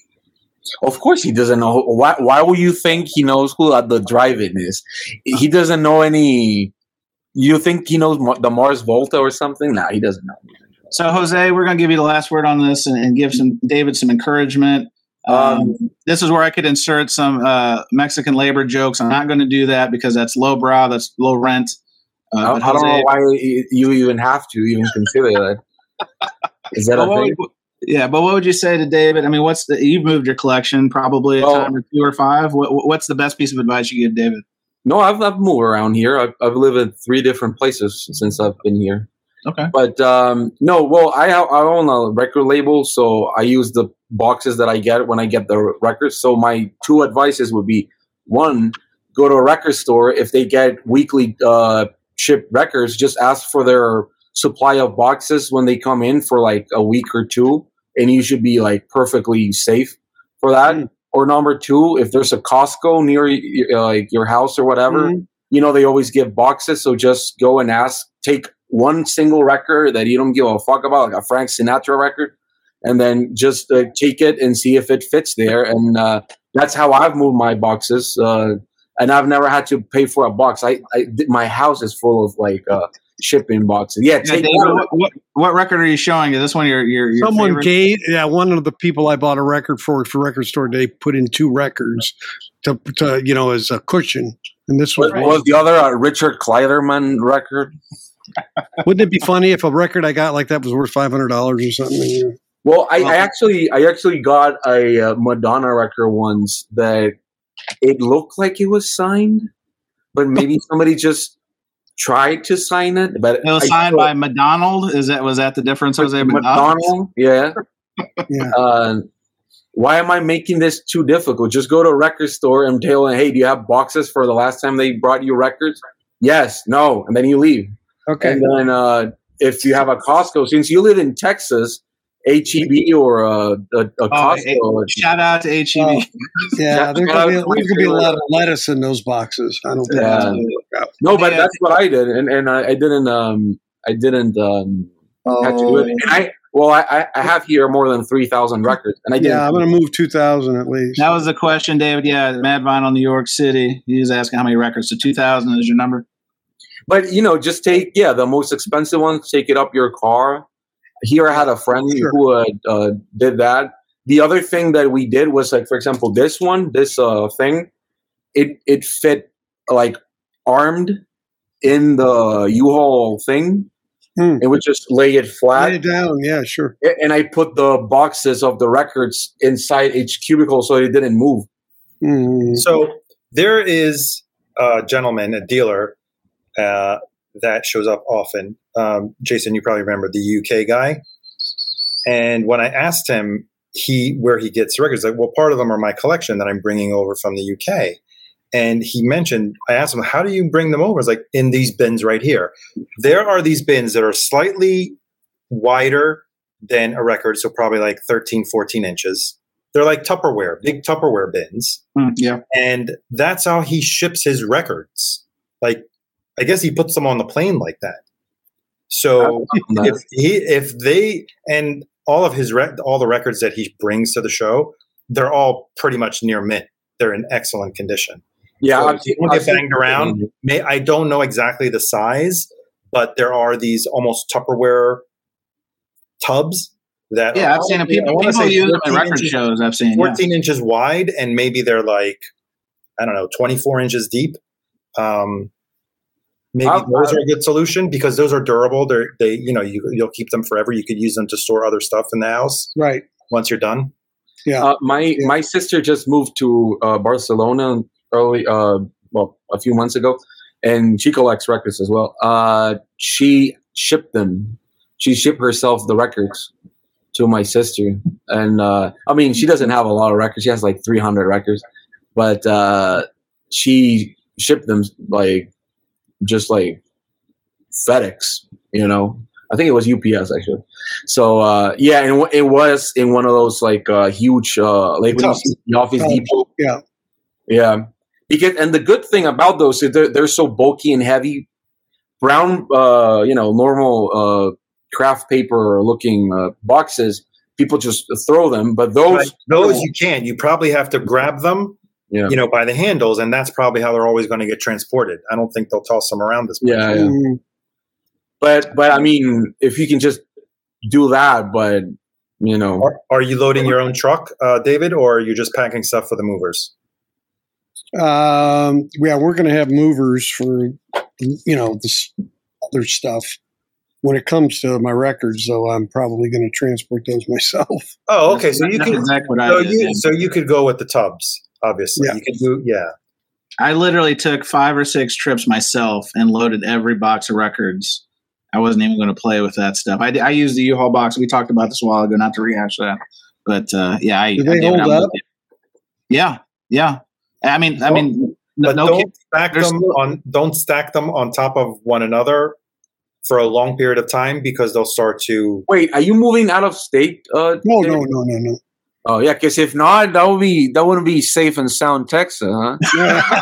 Of course, he doesn't know. Who, why? Why would you think he knows who at the drive-in is? He doesn't know any. You think he knows Mar- the Mars Volta or something? Nah, he doesn't know. So, Jose, we're going to give you the last word on this and, and give some David some encouragement. Um, Um, this is where I could insert some uh, Mexican labor jokes. I'm not going to do that because that's lowbrow, that's low rent. Uh, I, but I don't know Jose- why you you even have to even consider that. Is that But a what thing? would- yeah, but what would you say to David? I mean, what's the, you've moved your collection probably a Well- time or two or five. What, what's the best piece of advice you give David? No, I've I've moved around here. I've, I've lived in three different places since I've been here. Okay. But um, no, well, I ha- I own a record label, so I use the boxes that I get when I get the records. So my two advices would be: one, go to a record store. If they get weekly uh, shipped records, just ask for their supply of boxes when they come in for like a week or two, and you should be like perfectly safe for that. Mm. Or number two, if there's a Costco near y- uh, like your house or whatever, Mhm. you know they always give boxes. So just go and ask. Take one single record that you don't give a fuck about, like a Frank Sinatra record, and then just uh, take it and see if it fits there. And uh, that's how I've moved my boxes. Uh, and I've never had to pay for a box. I, I my house is full of like uh, shipping boxes. Yeah, Yeah, take David, one. what, what, what record are you showing? Is this one your your, your Someone favorite? gave, yeah, one of the people I bought a record for for Record Store Day put in two records to, to you know, as a cushion. And this was What was the other uh, Richard Kleiderman record? Wouldn't it be funny if a record I got like that was worth five hundred dollars or something? You know? Well, I, I actually, I actually got a uh, Madonna record once that it looked like it was signed, but maybe somebody just tried to sign it. But It was I signed still- by McDonald. Is that was that the difference, Jose? McDonald. Yeah. Yeah. Uh, why am I making this too difficult? Just go to a record store and tell them, "Hey, do you have boxes for the last time they brought you records?" Yes, no, and then you leave. Okay. And then uh, if you have a Costco, since you live in Texas, H E B or a, a, a Oh, Costco. Shout out to H E B. Yeah, there's gonna, be, there's gonna be a lot of lettuce in those boxes. I don't think Yeah. that's gonna work out. No, but Yeah. that's what I did, and and I, I didn't um I didn't um have to do it. And I well I I- I have here more than three thousand records, and I didn't. Yeah, I'm gonna move two thousand at least. That was the question, David. Yeah, Mad Vinyl, New York City. He was asking how many records. So two thousand is your number. But you know, just take yeah the most expensive ones. Take it up your car. Here, I had a friend Sure. who uh, uh, did that. The other thing that we did was like, for example, this one, this uh thing, it it fit like armed in the U-Haul thing. Hmm. It would just lay it flat. Lay it down. Yeah, sure. And I put the boxes of the records inside each cubicle so it didn't move. Mm. So there is a gentleman, a dealer, uh, that shows up often. Um, Jason, you probably remember the U K guy. And when I asked him he where he gets records. Like, well, part of them are my collection that I'm bringing over from the U K. And he mentioned, I asked him, how do you bring them over? It's like, in these bins right here. There are these bins that are slightly wider than a record, so probably like thirteen, fourteen inches. They're like Tupperware, big Tupperware bins. Mm, yeah. And that's how he ships his records. Like, I guess he puts them on the plane like that. So if he, if they, and all of his, rec- all the records that he brings to the show, they're all pretty much near mint. They're in excellent condition. Yeah, so I've seen, they I've get banged seen around. May, I don't know exactly the size, but there are these almost Tupperware tubs that Yeah, are I've seen them. probably, I People, wanna people say use them in fourteen record inches, shows. I've seen. Yeah. fourteen inches wide, and maybe they're like, I don't know, twenty-four inches deep. Um, maybe I'll- those are a good solution because those are durable. They're they you know you you'll keep them forever. You could use them to store other stuff in the house Right. once you're done. Yeah. Uh, my Yeah. my sister just moved to uh, Barcelona early, uh, well, a few months ago, and she collects records as well. Uh, she shipped them. She shipped herself the records to my sister, and uh, I mean, she doesn't have a lot of records. She has like three hundred records, but uh, she shipped them like just like FedEx, you know. I think it was U P S actually. So uh, yeah, and it was in one of those like uh, huge, uh, like when you see the Office Oh, Depot. yeah. Yeah, because and the good thing about those is they're they're so bulky and heavy. Brown, uh, you know, normal uh, craft paper looking uh, boxes, people just throw them. But those, Right. Those you can. You probably have to grab them, yeah, you know, by the handles, and that's probably how they're always going to get transported. I don't think they'll toss them around this much. yeah, yeah. Mm, But but I mean, if you can just do that, but you know, Are, are you loading your own truck, uh, David, or are you just packing stuff for the movers? um, yeah, we're going to have movers for, you know, this other stuff. When it comes to my records, though, I'm probably going to transport those myself. Oh, okay. So you That's can. exactly what I So did. you yeah. so you could go with the tubs, obviously. Yeah. You could do yeah. I literally took five or six trips myself and loaded every box of records. I wasn't even going to play with that stuff. I, I used the U-Haul box. We talked about this a while ago, not to rehash that. But uh, yeah, I, Do I they did it. hold I up? looked at- Yeah, yeah. I mean, I mean, no, But no don't kid- stack there's them still- on. Don't stack them on top of one another for a long period of time because they'll start to. wait, are you moving out of state? Uh, No, David? no, no, no, no. Oh yeah, because if not, that would be that wouldn't be safe and sound Texas, huh? Yeah.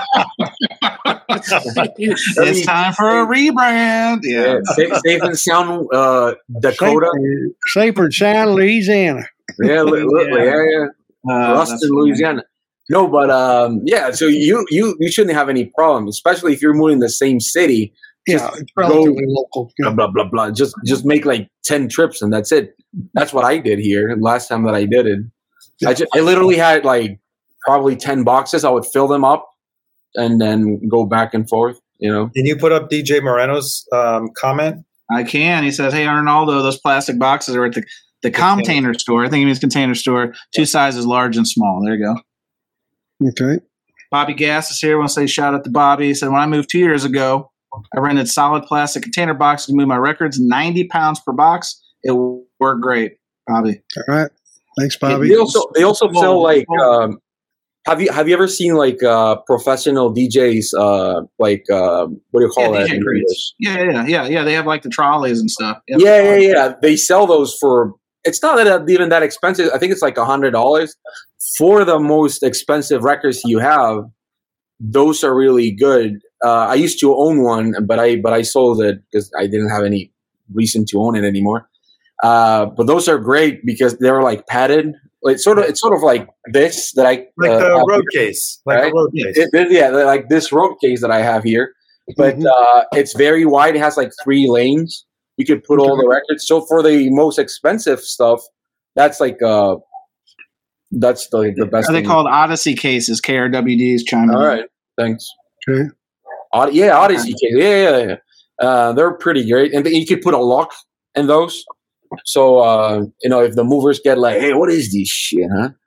it's time for a rebrand. Yeah. safe, safe and sound uh, Dakota. Safer Sound, Louisiana. Yeah, li- li- yeah, yeah. Uh, Ruston, that's funny. Louisiana. No, but um, yeah. So you you you shouldn't have any problem, especially if you're moving the same city. Yeah, it's relatively local. Blah Yeah. blah blah blah. Just just make like ten trips and that's it. That's what I did here last time that I did it. I just, I literally had like probably ten boxes. I would fill them up and then go back and forth. You know. Can you put up D J Moreno's um, comment? I can. He says, "Hey, Arnaldo, those plastic boxes are at the the container store. I think he means container store. Two sizes, large and small. There you go." Okay. Bobby Gass is here. I want to say shout out to Bobby. He said, when I moved two years ago, I rented solid plastic container boxes to move my records, ninety pounds per box. It worked great, Bobby. All right. Thanks, Bobby. They also they also Small, sell like small. um, have you have you ever seen like uh, professional D Js uh, like uh, what do you call Yeah, that D J in crates. English? Yeah, yeah, yeah, yeah. They have like the trolleys and stuff. Yep. Yeah, yeah, yeah. They sell those for. It's not that even that expensive. I think it's like a hundred dollars for the most expensive records you have. Those are really good. Uh, I used to own one, but I but I sold it because I didn't have any reason to own it anymore. Uh, but those are great because they're like padded. Like sort of, it's sort of like this that I Like uh, the have road here, case. Like right? a road case. It- it- yeah, like this road case that I have here. But Mhm. uh, it's very wide. It has like three lanes. You could put all the records. So for the most expensive stuff, that's like uh, that's the the best. Are they thing. called Odyssey cases? K R W Ds chiming All in. right, thanks. Okay. Od- yeah, Odyssey case. Yeah, yeah, yeah. Uh, they're pretty great, and then you could put a lock in those. So uh, you know, if the movers get like, "Hey, what is this shit, huh?"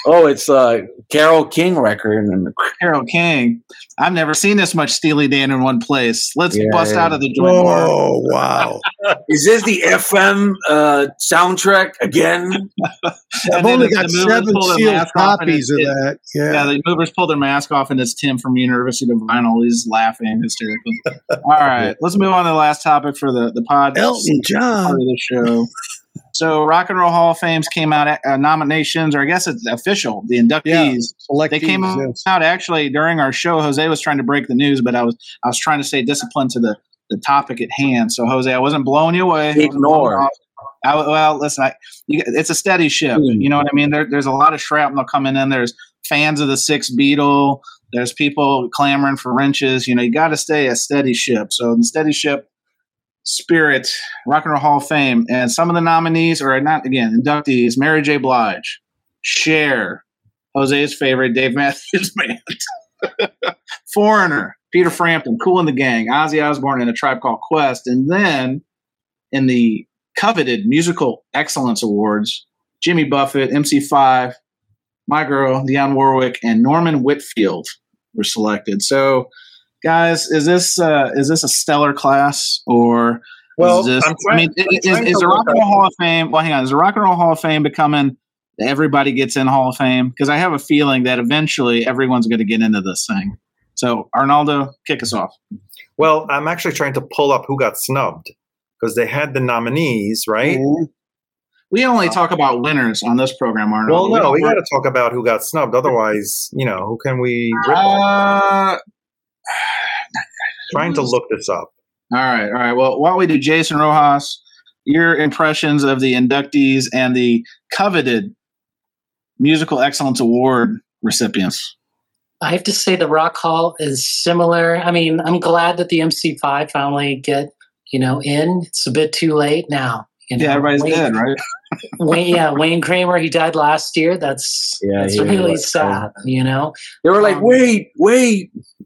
Oh, it's a Carole King record. Carole King. I've never seen this much Steely Dan in one place. Let's Yeah, bust yeah. out of the joint. Mark. Oh, wow. Is this the F M uh, soundtrack again? I've And then only the- got the movers seven pull their sealed mask off and copies of it's- that. Yeah, Yeah. the movers pull their mask off, and it's Tim from University of Vinyl. He's laughing hysterically. All right, let's move on to the last topic for the, the pod Elton part John. of the show. So, Rock and Roll Hall of Fame's came out uh, nominations, or I guess it's official. The inductees. Yeah, Select They came yes. out actually during our show. Jose was trying to break the news, but I was I was trying to stay disciplined to the, the topic at hand. So, Jose, I wasn't blowing you away. I wasn't blowing Ignore. you off. I, well, listen, I, you, it's a steady ship. Mm. You know what I mean? There, there's a lot of shrapnel coming in. There's fans of the Sixth Beatle. There's people clamoring for wrenches. You know, you got to stay a steady ship. So, the steady ship spirit, Rock and Roll Hall of Fame, and some of the nominees, or not again, inductees: Mary J. Blige, Cher, Jose's favorite, Dave Matthews Band, Foreigner, Peter Frampton, Kool and the Gang, Ozzy Osbourne, and A Tribe Called Quest. And then in the coveted Musical Excellence Awards, Jimmy Buffett, M C five, My Girl, Dionne Warwick, and Norman Whitfield were selected. So, guys, is this uh, is this a stellar class, or Well, is this, I'm I trying- mean, I'm is, trying is to the Rock look and Roll up- Hall of Fame? Well, hang on, is the Rock and Roll Hall of Fame becoming everybody gets in Hall of Fame? Because I have a feeling that eventually everyone's going to get into this thing. So, Arnaldo, kick us off. Well, I'm actually trying to pull up who got snubbed because they had the nominees, right? Mhm. We only talk about winners on this program, Arnaldo. Well, no, don't we work- got to talk about who got snubbed. Otherwise, you know, who can we rip on? Uh, Trying to look this up. All right, all right. Well, why don't we do Jason Rojas, your impressions of the inductees and the coveted Musical Excellence Award recipients? I have to say the Rock Hall is similar. I mean, I'm glad that the M C five finally get, you know, in. It's a bit too late now. You know? Yeah, everybody's Wayne, dead, right? Wayne, yeah, Wayne Kramer, he died last year. That's Yeah, that's he really was. sad, you know? They were like, Um, wait, wait.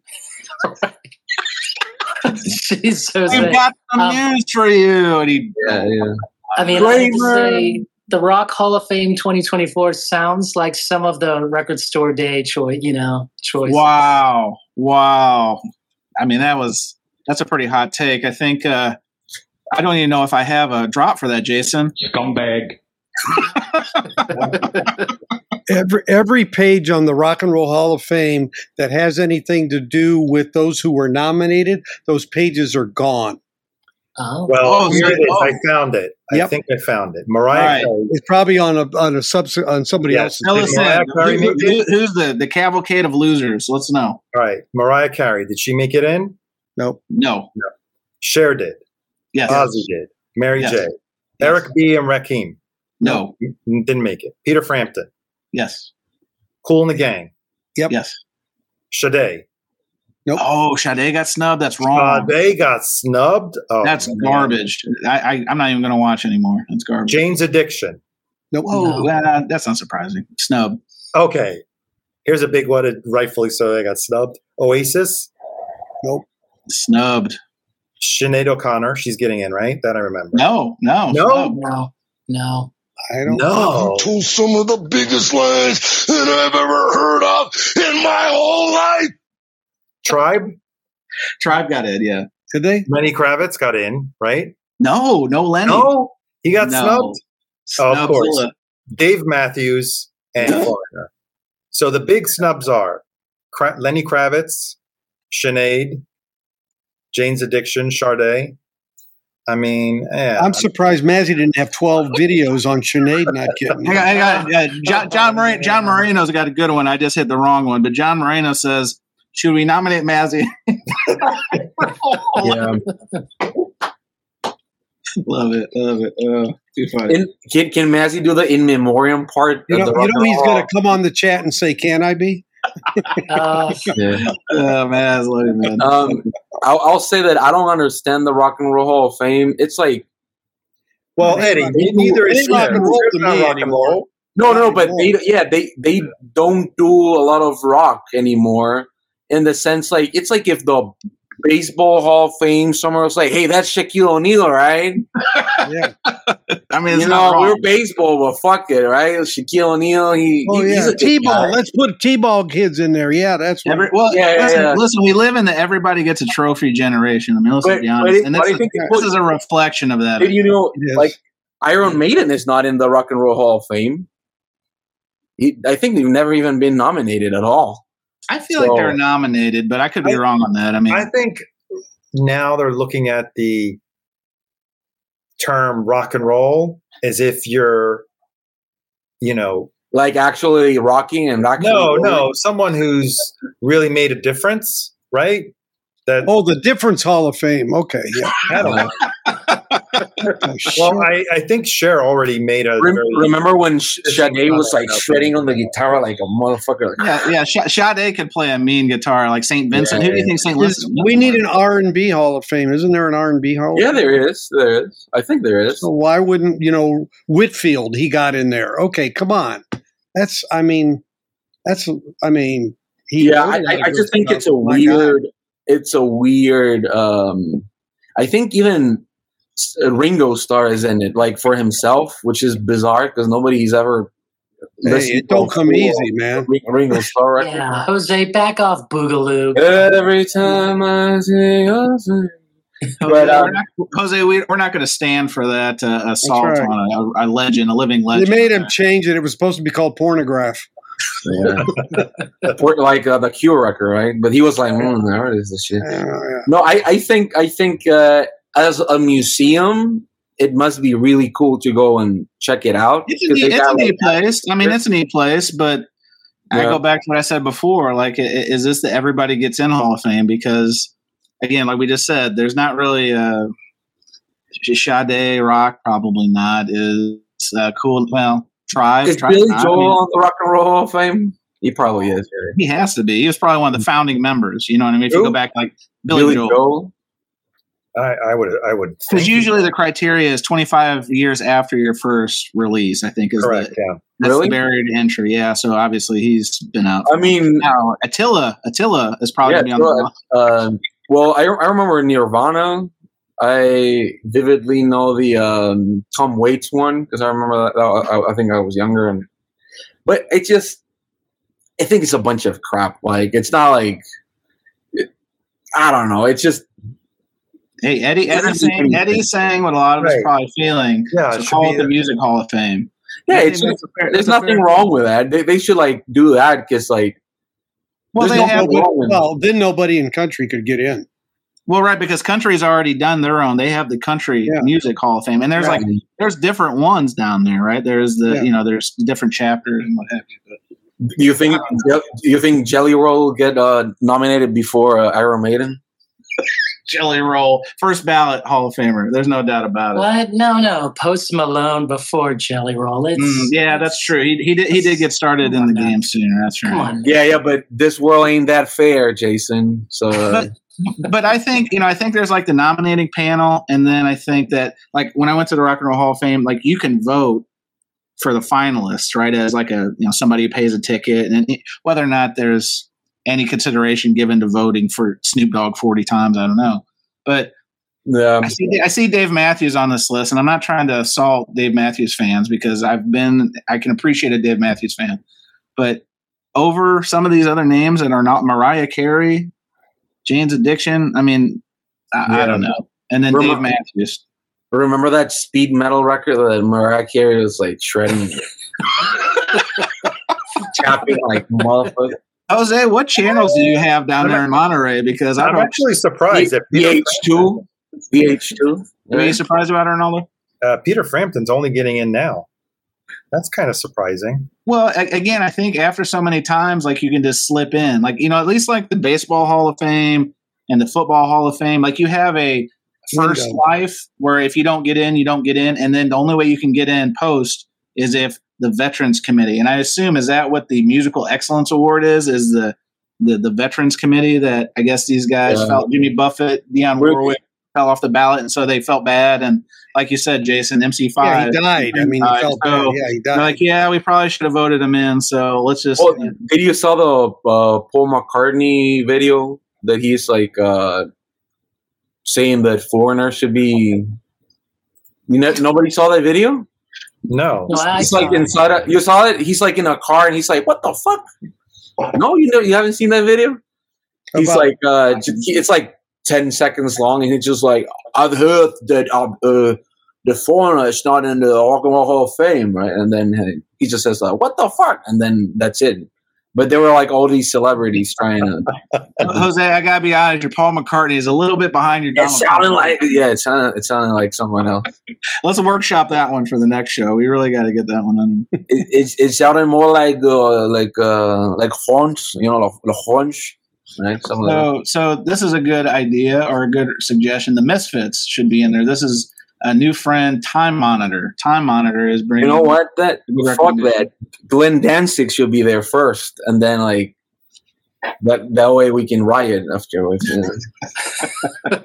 Jeez, Jose. We've got some Um, news for you. And he, Yeah, yeah. I mean, I have to Kramer. say, the Rock Hall of Fame twenty twenty-four sounds like some of the Record Store Day choice, you know, choice. wow, wow. I mean, that was that's a pretty hot take. I think uh, I don't even know if I have a drop for that, Jason. Scumbag. Every every page on the Rock and Roll Hall of Fame that has anything to do with those who were nominated, those pages are gone. Oh, Well, Oh, here so- it is. oh. I found it. I Yep. think I found it. Mariah All right. Carey. It's probably on a on a subs on somebody Yes. else's. Fill Did us Mariah in. Carey Who- make who- it? who's the, the cavalcade of losers? Let's know. All right. Mariah Carey. Did she make it in? Nope. No. Cher did. Yes. Ozzy did. Mary Yes. J. Yes. Eric B. and Rakim. No. Didn't make it. Peter Frampton. Yes. Kool and the Gang. Yep. Yes. Sade. Nope. Oh, Sade got snubbed. That's wrong. Uh, they got snubbed. Oh, That's man. garbage. I, I, I'm not even going to watch anymore. That's garbage. Jane's Addiction. Nope. Oh, No. uh, that's not surprising. Snub. Okay. Here's a big one. and Rightfully so, they got snubbed. Oasis. Snubbed. Sinead O'Connor. She's getting in, right? That I remember. No, no. No? snub. no, no. I don't. No. Told some of the biggest lies that I've ever heard of in my whole life. Tribe. Tribe got in, yeah. Did they? Lenny Kravitz got in, right? No, no Lenny. No. He got No. snubbed. Oh, of course. Snubzilla. Dave Matthews and Foreigner. So the big snubs are Kra- Lenny Kravitz, Sinead, Jane's Addiction, Sade. I mean, yeah. I'm surprised Mazzy didn't have twelve videos on Sinead not getting. I got, I got, uh, John, John, Moreno, John Moreno's got a good one. I just hit the wrong one, but John Moreno says, should we nominate Mazzy? Yeah. Love it, love it. Oh, too funny. In, can can Mazzy do the in memoriam part? You of know, the you Rock know and he's Roll going Hall? to come on the chat and say, "Can I be?" Uh, Yeah. Oh, man, I love you, man. Um, I'll, I'll say that I don't understand the Rock and Roll Hall of Fame. It's like well, Eddie, neither is It ain't rock and roll to me anymore. no, no, but they yeah they they don't do a lot of rock anymore in the sense like it's like if the Baseball Hall of Fame, someone was like, "Hey, that's Shaquille O'Neal, right?" Yeah. I mean, it's you not know, wrong. we're baseball, but fuck it, right? Shaquille O'Neal, he, Oh he he's yeah, a good T-ball. guy. Let's put T-ball kids in there. Yeah, that's what. Every, well, Yeah, yeah, listen, yeah. listen, we live in the everybody gets a trophy generation. I mean, let's But- be but honest. it- and but this, I is, think this people- is a reflection of that. Did you know, It is. like, Iron Maiden is not in the Rock and Roll Hall of Fame. He, I think they've never even been nominated at all. I feel So- like they're nominated, but I could be I- wrong on that. I mean, I think now they're looking at the term rock and roll as if you're, you know, Like, actually rocking and actually. no, no, someone who's really made a difference, right? That Oh, the Difference Hall of Fame. Okay, yeah. I don't know. Oh, shit. Well, I, I think Cher already made a Rem- very. remember when Sh- Sade was like Okay. shredding on the guitar like a motherfucker? Like, yeah, yeah. Sh- Sade could play a mean guitar like Saint Vincent. Yeah, Who do you think Saint Is- Vincent? we need an R and B Hall of Fame. Isn't there an R and B Hall? of yeah, Fame? there is. There is. I think there is. So why wouldn't you know Whitfield? He got in there. Okay, come on. That's. I mean, that's. I mean, he. Yeah, wrote I, a lot I, of I good just think stuff. it's a My God. weird. It's a weird. Um, I think even S- Ringo Starr is in it, like for himself, which is bizarre because nobody's ever. Hey, listened it don't to a come full easy, man. Ring- Ringo Starr record. Yeah, Jose, back off, Boogaloo. Every time I see your face. But, um, we're not, Jose, we, we're not going to stand for that uh, assault right. on a, a legend, a living They legend. made him change it. It was supposed to be called pornograph. Yeah. For- like uh, the Cure record, right? But he was like, mm, "What is this shit?" Uh, yeah. No, I, I think I think uh, as a museum, it must be really cool to go and check it out. It's a 'Cause neat, they it's a got, neat like, place. I mean, it's a neat place, but I Yeah. go back to what I said before. Like, i- i- is this the everybody gets in Hall of Fame? Because, again, like we just said, there's not really a Sade Rock. Probably not. Is uh, cool. Well, Tribe. Is Tribe Billy not. I Joel mean, on the Rock and Roll Hall of Fame? He probably is. Right? he has to be. He was probably one of the founding members. You know what I mean? If you Who? go back, like Billy, Billy Joel. Joel. I, I would. I would. Because think- usually the criteria is twenty-five years after your first release, I think is correct. the, Yeah. that's Really? the barrier to entry. Yeah, so obviously he's been out. I mean, Now Attila, Attila is probably yeah. gonna be on the uh, well, I, I remember Nirvana. I vividly know the um, Tom Waits one because I remember that. I, I think I was younger, and but it just. I think it's a bunch of crap. Like it's not like. It, I don't know. It's just. Hey, Eddie, Eddie's saying, Eddie's saying what a lot of us Right. probably feeling. Yeah, it So should call be it the a- Music Hall of Fame. Yeah, I it's think that's a fair- there's that's a nothing fair- wrong with that. They, they should like do that because like Well, there's they nothing have. wrong with Well, then nobody in country could get in. Well, right, because country's already done their own. They have the Country Yeah. Music Hall of Fame, and there's Yeah. like there's different ones down there, right? There's the Yeah. you know there's different chapters and what have you. But Do you think do you think Jelly Roll will get uh, nominated before uh, Iron Maiden? Jelly Roll, first ballot Hall of Famer. There's no doubt about it. What? No, no. Post Malone before Jelly Roll. It's, Mm, yeah, that's true. He, he did he did get started in the game sooner. That's Come right. on. Yeah, yeah, but this world ain't that fair, Jason. So uh, But I think you know I think there's like the nominating panel, and then I think that like when I went to the Rock and Roll Hall of Fame, like you can vote for the finalists, right? As like a you know somebody who pays a ticket, and it, whether or not there's any consideration given to voting for Snoop Dogg forty times, I don't know. But yeah, I see I see Dave Matthews on this list, and I'm not trying to assault Dave Matthews fans because I've been I can appreciate a Dave Matthews fan, but over some of these other names that are not Mariah Carey, Jane's Addiction, I mean, I, I Yeah. don't know. And then Remi- Dave Matthews. remember that speed metal record that Mariah Carey was like shredding, tapping like motherfucker. Jose, what channels do you have down there in Monterey? Because I I'm don't. actually surprised that V Peter, H two, V H two. Are you surprised about it, Ronaldo? uh, Peter Frampton's only getting in now. That's kind of surprising. Well, a- again, I think after so many times, like you can just slip in, like you know, at least like the Baseball Hall of Fame and the Football Hall of Fame, like you have a first Window. life where if you don't get in, you don't get in, and then the only way you can get in post is if the Veterans Committee, and I assume is that what the Musical Excellence Award is? Is the the, the Veterans Committee that I guess these guys Yeah. felt Jimmy Buffett, Dionne We're- Warwick fell off the ballot, and so they felt bad, and like you said, Jason, M C Yeah, five, he died. I mean, he died, felt so- bad. Yeah, he they're died. like, yeah, we probably should have voted him in. So let's just. Oh, did you saw the uh, Paul McCartney video that he's like uh, saying that Foreigner should be. You know, nobody saw that video. No. No, I He's saw like it. inside. A, you saw it. He's like in a car, and he's like, "What the fuck?" No, you know, you haven't seen that video. He's About- like, uh, j- it's like ten seconds long, and it's just like, "I've heard that uh, uh, the Foreigner is not in the Rock and Roll Hall of Fame," right? And then he just says, like, "What the fuck?" And then that's it. But there were like all these celebrities trying to. Jose, I gotta be honest. Your Paul McCartney is a little bit behind your. It Donald sounded Trump. like yeah, it sounded it sounded like someone else. Let's workshop that one for the next show. We really got to get that one on. It it, it sounded more like uh, like uh, like horns, you know, the horns, right? Something like So, so this is a good idea or a good suggestion. The Misfits should be in there. This is a new friend, Time Monitor. Time Monitor is that. bringing. You know what? That Good fuck recommendation. that. Glenn Danzig should be there first, and then like that. That way we can riot afterwards. You know?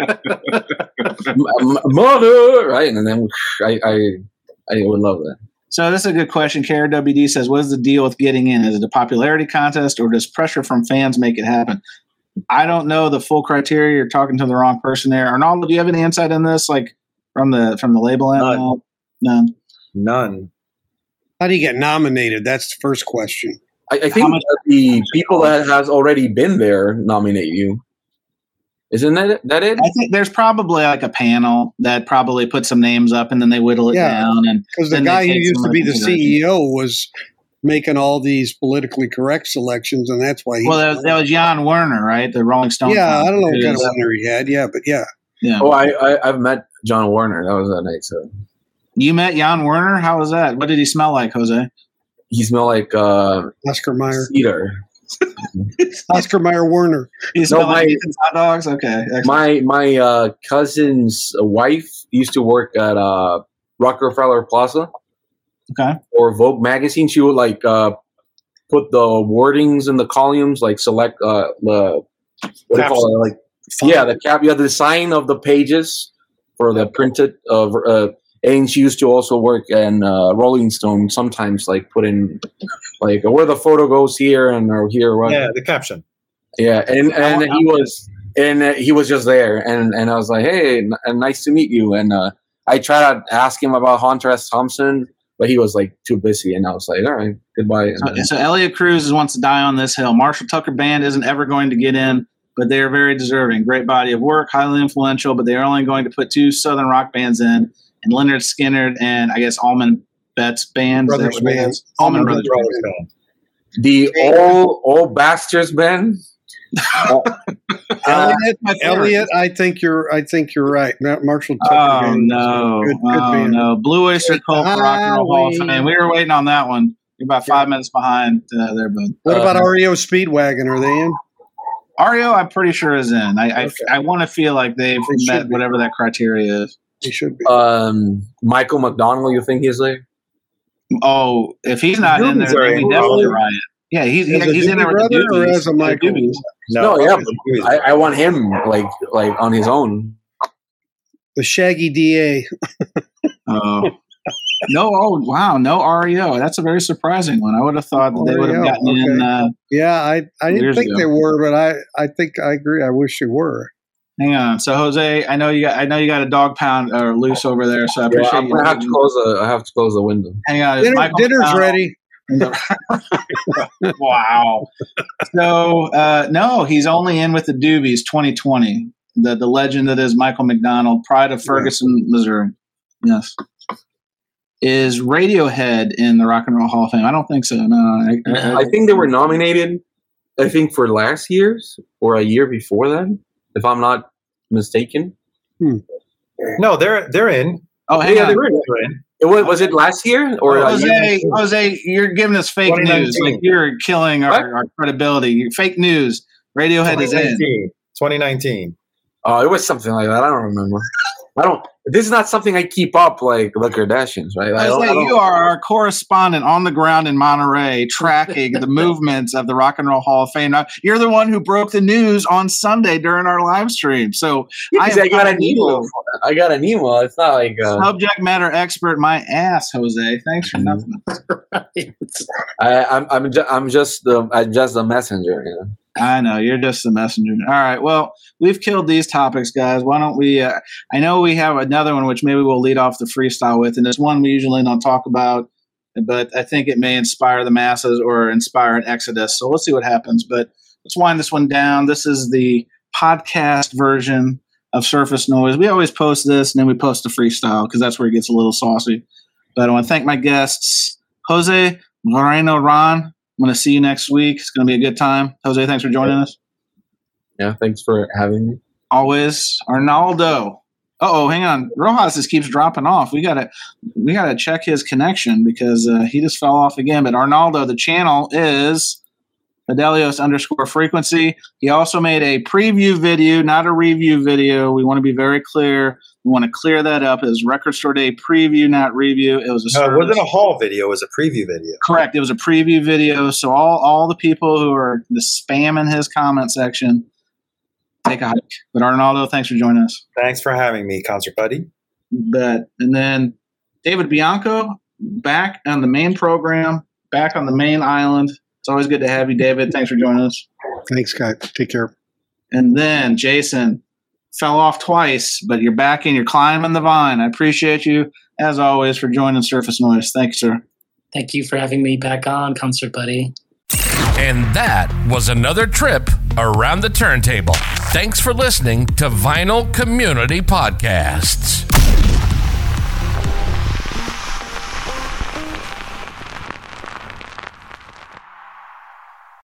M- m- Mother, right? And then I I I would love that. So this is a good question. K R W D says, "What is the deal with getting in? Is it a popularity contest, or does pressure from fans make it happen?" I don't know the full criteria. You're talking to the wrong person there. Arnaldo, do you have any insight on this, like from the from the label end? None. No. None. None. How do you get nominated? That's the first question. I, I think much- that the people that has already been there nominate you. Isn't that it? that it? I think there's probably like a panel that probably put some names up and then they whittle it Yeah. down. And Because the then they guy who take used some to be the consideration. C E O was making all these politically correct selections, and that's why he. Well, that was, that was Jan Werner, right? The Rolling Stone. yeah, I don't know what kind of Who's- winner he had. Yeah, but yeah, Yeah. Oh, I, I I've met John Warner. That was that night. So You met Jan Werner? How was that? What did he smell like, Jose? he smelled like uh, Oscar Mayer, cedar. Oscar Mayer Werner. He smelled like my- Ethan's hot dogs? Okay. Excellent. My my uh, cousin's wife used to work at uh, Rockefeller Plaza Okay. or Vogue magazine. She would like uh, put the wordings in the columns, like select uh, the what do you call it? Like yeah, the cap. Yeah, the design of the pages for the printed. Uh, uh, and she used to also work in uh, Rolling Stone. Sometimes, like put in like where the photo goes here and or here. What? Yeah, the caption. Yeah, and and he was and uh, he was just there, and and I was like, hey, n- uh, nice to meet you. And uh, I tried to ask him about Hunter S. Thompson, but he was like too busy, and I was like, all right, goodbye. And So, then- so Elliot Cruz wants to die on this hill. Marshall Tucker Band isn't ever going to get in, but they are very deserving. Great body of work, highly influential, but they are only going to put two Southern rock bands in, and Leonard Skinner and I guess Allman Betts Band. Is that Brothers what it Band. is? Allman Allman Brothers. Brothers Band. Band. the old old bastards band. Elliot, my favorite. Elliot, I think you're. I think you're right. Ma- Marshall Tucker. Oh Band is no! good, good oh band. no! Blue Oyster Cult for Rock and Roll Hall of Highway. Fame. We were waiting on that one. You're about five minutes behind uh, there, bud. What Uh, about R E O Speedwagon? Are they in? R E O, I'm pretty sure is in. I Okay. I, I want to feel like they've They should met be. whatever that criteria is. They should be. Um, Michael McDonald, you think he's there? Oh, if he's not in there, Doobies are then we in, definitely probably. riot. Yeah, he's As a he's in there with Doobie the Brother or Doobies. as a The Michael? Doobies. No, yeah, Doobies. I, I want him like like on his own. The Shaggy D A. Oh. No, oh wow, no R E O. That's a very surprising one. I would have thought that they would have R E O, gotten in. okay. Uh, Yeah, I I didn't Years think ago. they were, but I I think I agree. I wish they were. hang on, so Jose, I know you got I know you got a dog pound or loose over there, so I Yeah, appreciate I'm you. gonna have to close the. I have to close the window. Hang on, is Dinner, Michael dinner's McDonald- ready. Wow. So uh, no, he's only in with the Doobies twenty twenty. The the legend that is Michael McDonald, pride of Ferguson, Missouri. Yes. Is Radiohead in the Rock and Roll Hall of Fame? I don't think so. No, I, I, I think they were nominated. I think for last year's or a year before that, if I'm not mistaken. No, they're they're in. oh, hang Yeah, on. they were. They're in. It was, was it last year or a year Jose, before? Jose, you're giving us fake twenty news. nineteen. Like you're killing What? our, our credibility. You're fake news. Radiohead is in. twenty nineteen. twenty nineteen. Oh, it was something like that. I don't remember. I don't. This is not something I keep up like the Kardashians, right? I don't, Jose, I don't- you are our correspondent on the ground in Monterey, tracking the movements of the Rock and Roll Hall of Fame. Now, you're the one who broke the news on Sunday during our live stream. So Yeah, 'cause I I, am got an calling email. you I got an email. It's not like uh, subject matter expert, my ass, Jose. Thanks for nothing. I, I'm I'm just I'm just the I'm just the messenger. You know? I know, you're just the messenger. All right, well, we've killed these topics, guys. Why don't we, uh, I know we have another one which maybe we'll lead off the freestyle with, and it's one we usually don't talk about, but I think it may inspire the masses or inspire an exodus. So let's see what happens. But let's wind this one down. This is the podcast version of Surface Noise. We always post this, and then we post the freestyle because that's where it gets a little saucy. But I want to thank my guests, Jose Moreno Ron. I'm going to see you next week. It's going to be a good time. Jose, thanks for joining us. Yeah, thanks for having me. Always. Arnaldo. Uh-oh, hang on. Rojas just keeps dropping off. We got to we gotta check his connection because uh, he just fell off again. But Arnaldo, the channel is Fidelios underscore frequency. He also made a preview video, not a review video. We want to be very clear. We want to clear that up. It was Record Store Day preview, not review. It was a No, it service. wasn't a haul video. It was a preview video. Correct. It was a preview video. So all, all the people who are just spamming his comment section, take a hike. But Arnaldo, thanks for joining us. Thanks for having me, Concert Buddy. Bet. And then David Bianco, back on the main program, back on the main island. It's always good to have you, David. Thanks for joining us. Thanks, guys. Take care. And then Jason, fell off twice, but you're back and you're climbing the vine. I appreciate you, as always, for joining Surface Noise. Thank you, sir. Thank you for having me back on, Concert Buddy. And that was another trip around the turntable. Thanks for listening to Vinyl Community Podcasts.